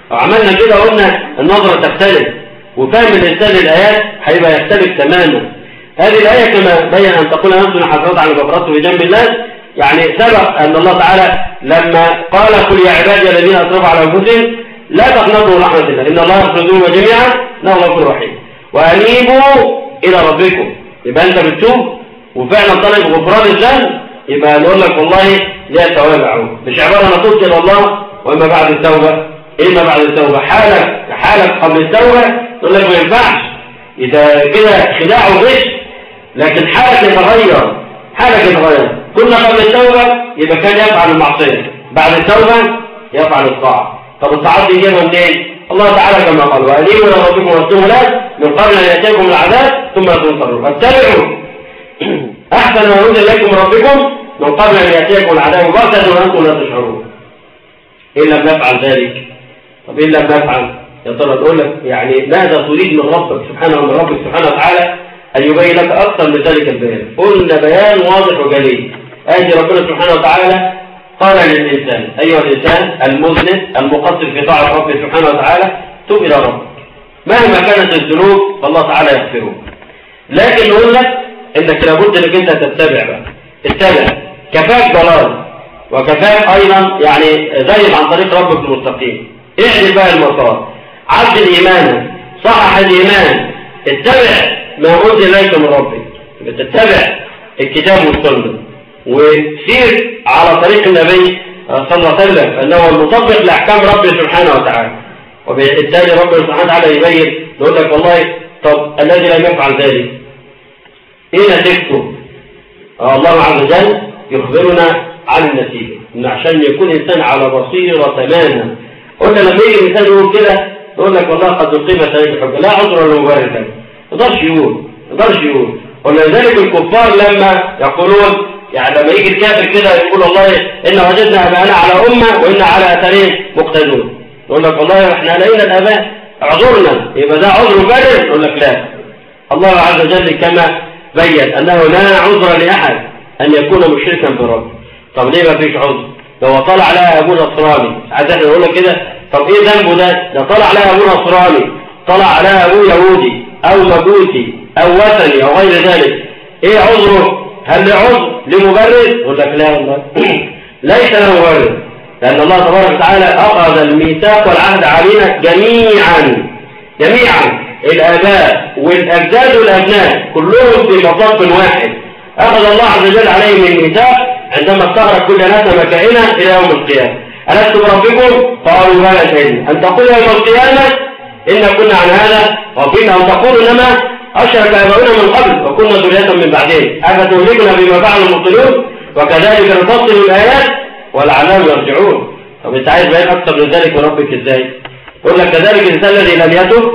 لو عملنا كده قلنا النظرة تختلف، وفهم الإنسان للآيات هيبقى يختلف تماما. هذه الآية كما بين أن تقول نفس حسرات على مغفرته بجنب الله، يعني سبق أن الله تعالى لما قال قل يا عبادي الذين أسرفوا على أنفسهم لا تقنطوا من رحمة الله إن الله يغفر الذنوب جميعا إنه غفور رحيم وأنيبوا إلى ربكم. يبقى أنت بتتوب وفعلا طالب غفران الذنب، يبقى نقول لك والله ليها ثواب أهو، مش عبارة أنا تبت إلى الله وإما بعد التوبة. إيه ما بعد التوبة؟ حالك قبل التوبة تقول لك ما ينفعش، إذا كده خداع وغش، لكن حالك يتغير. كنا قبل التوبة يبقى كان يفعل المعصية، بعد التوبة يفعل الطاعة. طب الطاعات دي جايه منين؟ الله تعالى كما قال وأنيبوا إلى ربكم واستغفروا له من قبل أن يأتيكم العذاب ثم لا تنصرون واتبعوا أحسن ما أنزل إليكم من ربكم من قبل أن يأتيكم العذاب بغتة وأنتم لا تشعرون. إن لم نفعل ذلك، طب إن لم نفعل يا ترى تقول لك يعني ماذا تريد من ربك سبحانه وتعالى أن يبين لك أكثر من ذلك البيان؟ قلنا بيان واضح وجلي. آتي ربنا سبحانه وتعالى قال للإنسان أيها الإنسان المذنب المقصر في طاعة ربه سبحانه وتعالى تب إلى ربك مهما كانت الذنوب فالله تعالى يغفرها. لكن نقول لك إنك لابد إنك أنت اتبع كفاك ضلال وكفاك أيضا يعني زي عن طريق ربك المستقيم. اعدل بقى المسار، عدل إيمانك، صحح الإيمان، اتبع ما أنزل إليك من ربك، تتبع الكتاب والسنة وسير على طريق النبي صلى الله عليه وسلم أنه المطبق لأحكام ربه سبحانه وتعالى. وبالتالي ربنا سبحانه وتعالى يبين يقول لك والله طب الذي لم يفعل ذلك إيه نتيجته؟ الله عز وجل يخبرنا عن النتيجة إن عشان يكون إنسان على بصيرة تماما. قلنا لما يجي الإنسان يقول كده يقول لك والله قد أقيمت عليك الحجة لا عذر لمبرر له، ما يقدرش يقول. ولذلك الكفار لما يقولون يعني لما يجي الكافر كده يقول والله إن وجدنا أباءنا على أمة وإن على أثرهم مقتدون، يقول لك والله إحنا لقينا الآباء اعذرنا، يبقى ده عذر مبرر؟ يقول لك لا. الله عز وجل كما بين أنه لا عذر لأحد أن يكون مشركا برب. طب ليه ما فيش عذر؟ لو طلع عليها أبو نصراني عايز احنا نقول لك كده طب إيه ذنبه ده؟ لو طلع عليها أبو نصراني، طلع عليها أبو يهودي أو مجوسي أو وثني أو غير ذلك، إيه عذره؟ هل له عذر لمبرر؟ يقول لك لا والله ليس له مبرر، لأن الله تبارك وتعالى أخذ الميثاق والعهد علينا جميعا الآباء والأجداد والأبناء كلهم في مصاف واحد. أخذ الله عز وجل عليهم الميثاق عندما استغرق كل ناس مكائنا إلى يوم القيامة. ألست بربكم؟ قالوا بلى شهدنا أن تقول يوم القيامة إن كنا عن هذا غافلين، أو تقول إنما أشرك آباؤنا من قبل وكنا ذرية من بعدهم أفتهلكنا بما فعل المبطلون وكذلك نفصل الآيات ولعلهم يرجعون. طب أنت عايز بيان أكثر من ذلك وربك إزاي؟ يقول لك كذلك الإنسان الذي لم يتب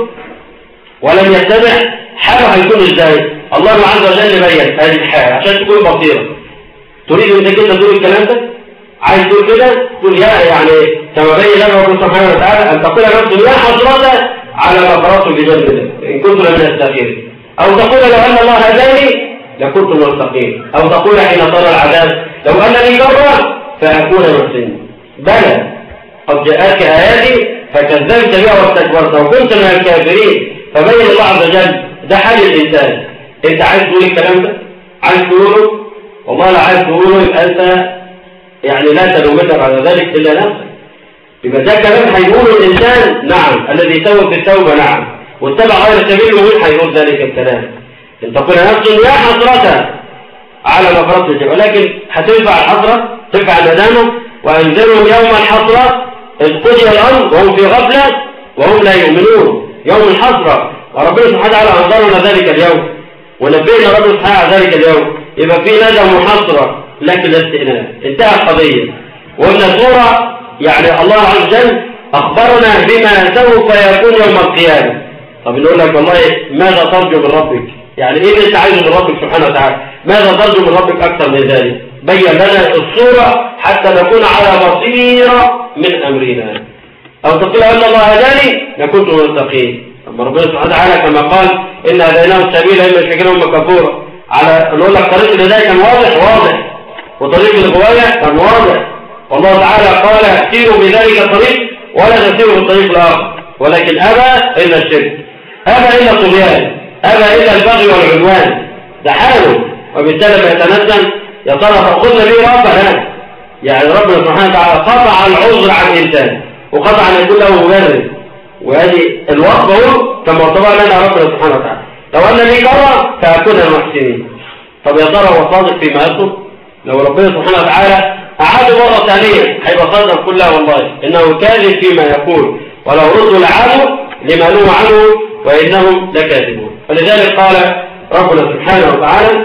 ولم يتبع حاله هيكون إزاي؟ الله عز وجل بين هذه الحالة عشان تكون بصيرة. تريد أنك أنت تقول الكلام ده؟ عايز تقول كده؟ تقول يعني كما بين لنا ربنا سبحانه وتعالى أن تقول نفس لا حسرة على ما فرطت بجنب إن كنت من الساخرين، أو تقول لو أن الله هداني لكنت مستقيم، أو تقول حين ترى العذاب لو أنني كرة فأكون محسنا. بلى قد جاءتك آياتي فكذبت بها واستكبرت وكنت من الكافرين. فبين الله عز وجل ده حال الإنسان. أنت عايز تقول الكلام ده؟ عايز تقوله؟ والله لا عايز تقوله يبقى أنت يعني لا تلومك على ذلك إلا نفسك. يبقى ده كلام هيقوله الإنسان نعم الذي سوى في التوبة نعم واتبع غير سبيل ومين هيقول ذلك الكلام؟ أن تقول نفس يا حسرة على ما فرطت، ولكن هتنفع الحسرة؟ تنفع الندامة؟ وأنذرهم يوم الحسرة إذ قضي الأمر وهم في غفلة وهم لا يؤمنون. يوم الحسرة وربنا سبحانه وتعالى أنظرنا ذلك اليوم ونبينا ربنا سبحانه ذلك اليوم. يبقى في ندم وحسرة لكن لا استئناف، انتهى القضية. وقلنا سورة يعني الله عز وجل أخبرنا بما سوف يكون يوم القيامة. طب نقول لك والله ماذا ترجو من ربك؟ يعني إيه اللي أنت عايزه من ربك سبحانه وتعالى؟ ماذا ترجو من ربك أكثر من ذلك؟ بين لنا الصورة حتى نكون على بصيرة من أمرنا. أو تقول أن الله هداني لكنت مستقيم. أما ربنا سبحانه وتعالى كما قال إن هديناه السبيل إما شاكرا وإما كفورا. على نقول لك طريق الهداية كان واضح وطريق الغواية كان واضح. والله تعالى قال سيروا بذلك الطريق ولا تسير في الطريق الآخر، ولكن أبى إلا الشرك، أبى إلا الطغيان، أبى إلا البغي والعدوان، ده حاله. وبالتالي ما يتنزل يا ترى فأخذنا به ربنا، يعني ربنا سبحانه وتعالى قطع العذر عن الإنسان وقطع أن يكون له مبرر، وهذه الوصف هو كما ارتضى لنا ربنا سبحانه وتعالى. لو أن لي كرة فأكون المحسنين. طب يا ترى هو صادق فيما يطلب؟ لو ربنا سبحانه وتعالى أعاد مرة ثانية هيبقى صادق كلها والله إنه كاذب فيما يقول، ولو ردوا لعادوا لما نهوا عنه وإنهم لكاذبون. فلذلك قال ربنا سبحانه وتعالى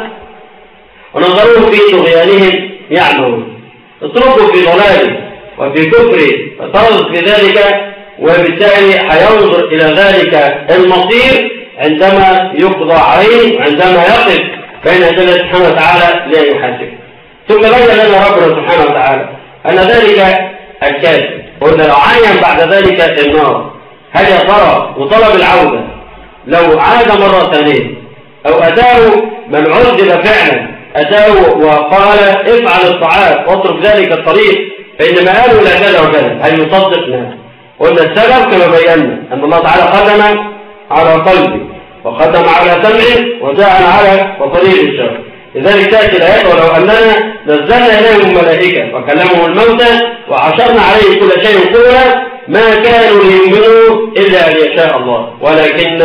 ونظروا في طغيانهم يعمهون، اتركوا في ضلاله وفي كفره فترض في ذلك، وبالتالي هينظر إلى ذلك المصير عندما يقضى عليه، عندما يقف بين يدي الله سبحانه وتعالى لا يحاسب. ثم بين لنا ربنا سبحانه وتعالى أن ذلك الكافر، وأن لو عين بعد ذلك النار هل يا ترى وطلب العودة لو عاد مرة ثانية أو أتاه من عذب فعلا، أتاه وقال افعل الطاعات واترك ذلك الطريق فإن مآله لا كذا وكذا، هل يصدقنا؟ قلنا السبب كما بينا أن الله تعالى ختم على قلبه وختم على سمعه وجعل على بصره الشر. لذلك تأتي الآيات ولو أننا نزلنا إليهم الملائكة وكلمهم الموتى وعشرنا عليهم كل شيء قولا ما كانوا ليؤمنوا إلا أن يشاء الله ولكن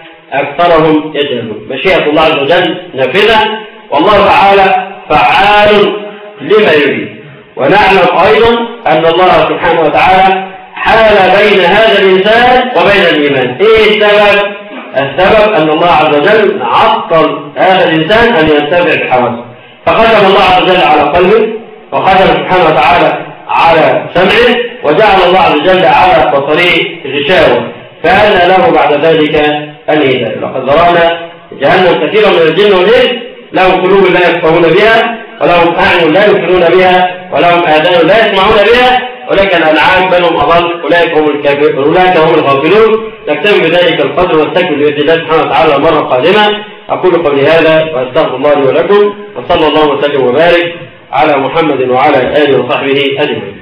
أكثرهم يجهلون. مشيئة الله عز وجل نافذة، والله تعالى فعال لما يريد. ونعلم أيضا أن الله سبحانه وتعالى حال بين هذا الإنسان وبين الإيمان. إيه السبب؟ السبب أن الله عز وجل عطل هذا الإنسان أن ينتفع بحواسه، فختم الله عز وجل على قلبه وختم سبحانه وتعالى على سمعه وجعل الله عز وجل على بصره غشاوة، فأن له بعد ذلك الهداية. لقد ذرانا جهنم كثيرا من الجن والإنس لهم قلوب لا يفقهون بها ولهم أعين لا يبصرون بها ولهم آذان لا يسمعون بها أولئك الأنعام بل هم أضل أولئك هم الكافرون أولئك هم الغافلون. نكتفي بذلك القدر واستكمل بإذن الله سبحانه وتعالى المرة القادمة. أقول قولي هذا وأستغفر الله لي ولكم، وصلى الله وسلم وبارك على محمد وعلى آله وصحبه أجمعين.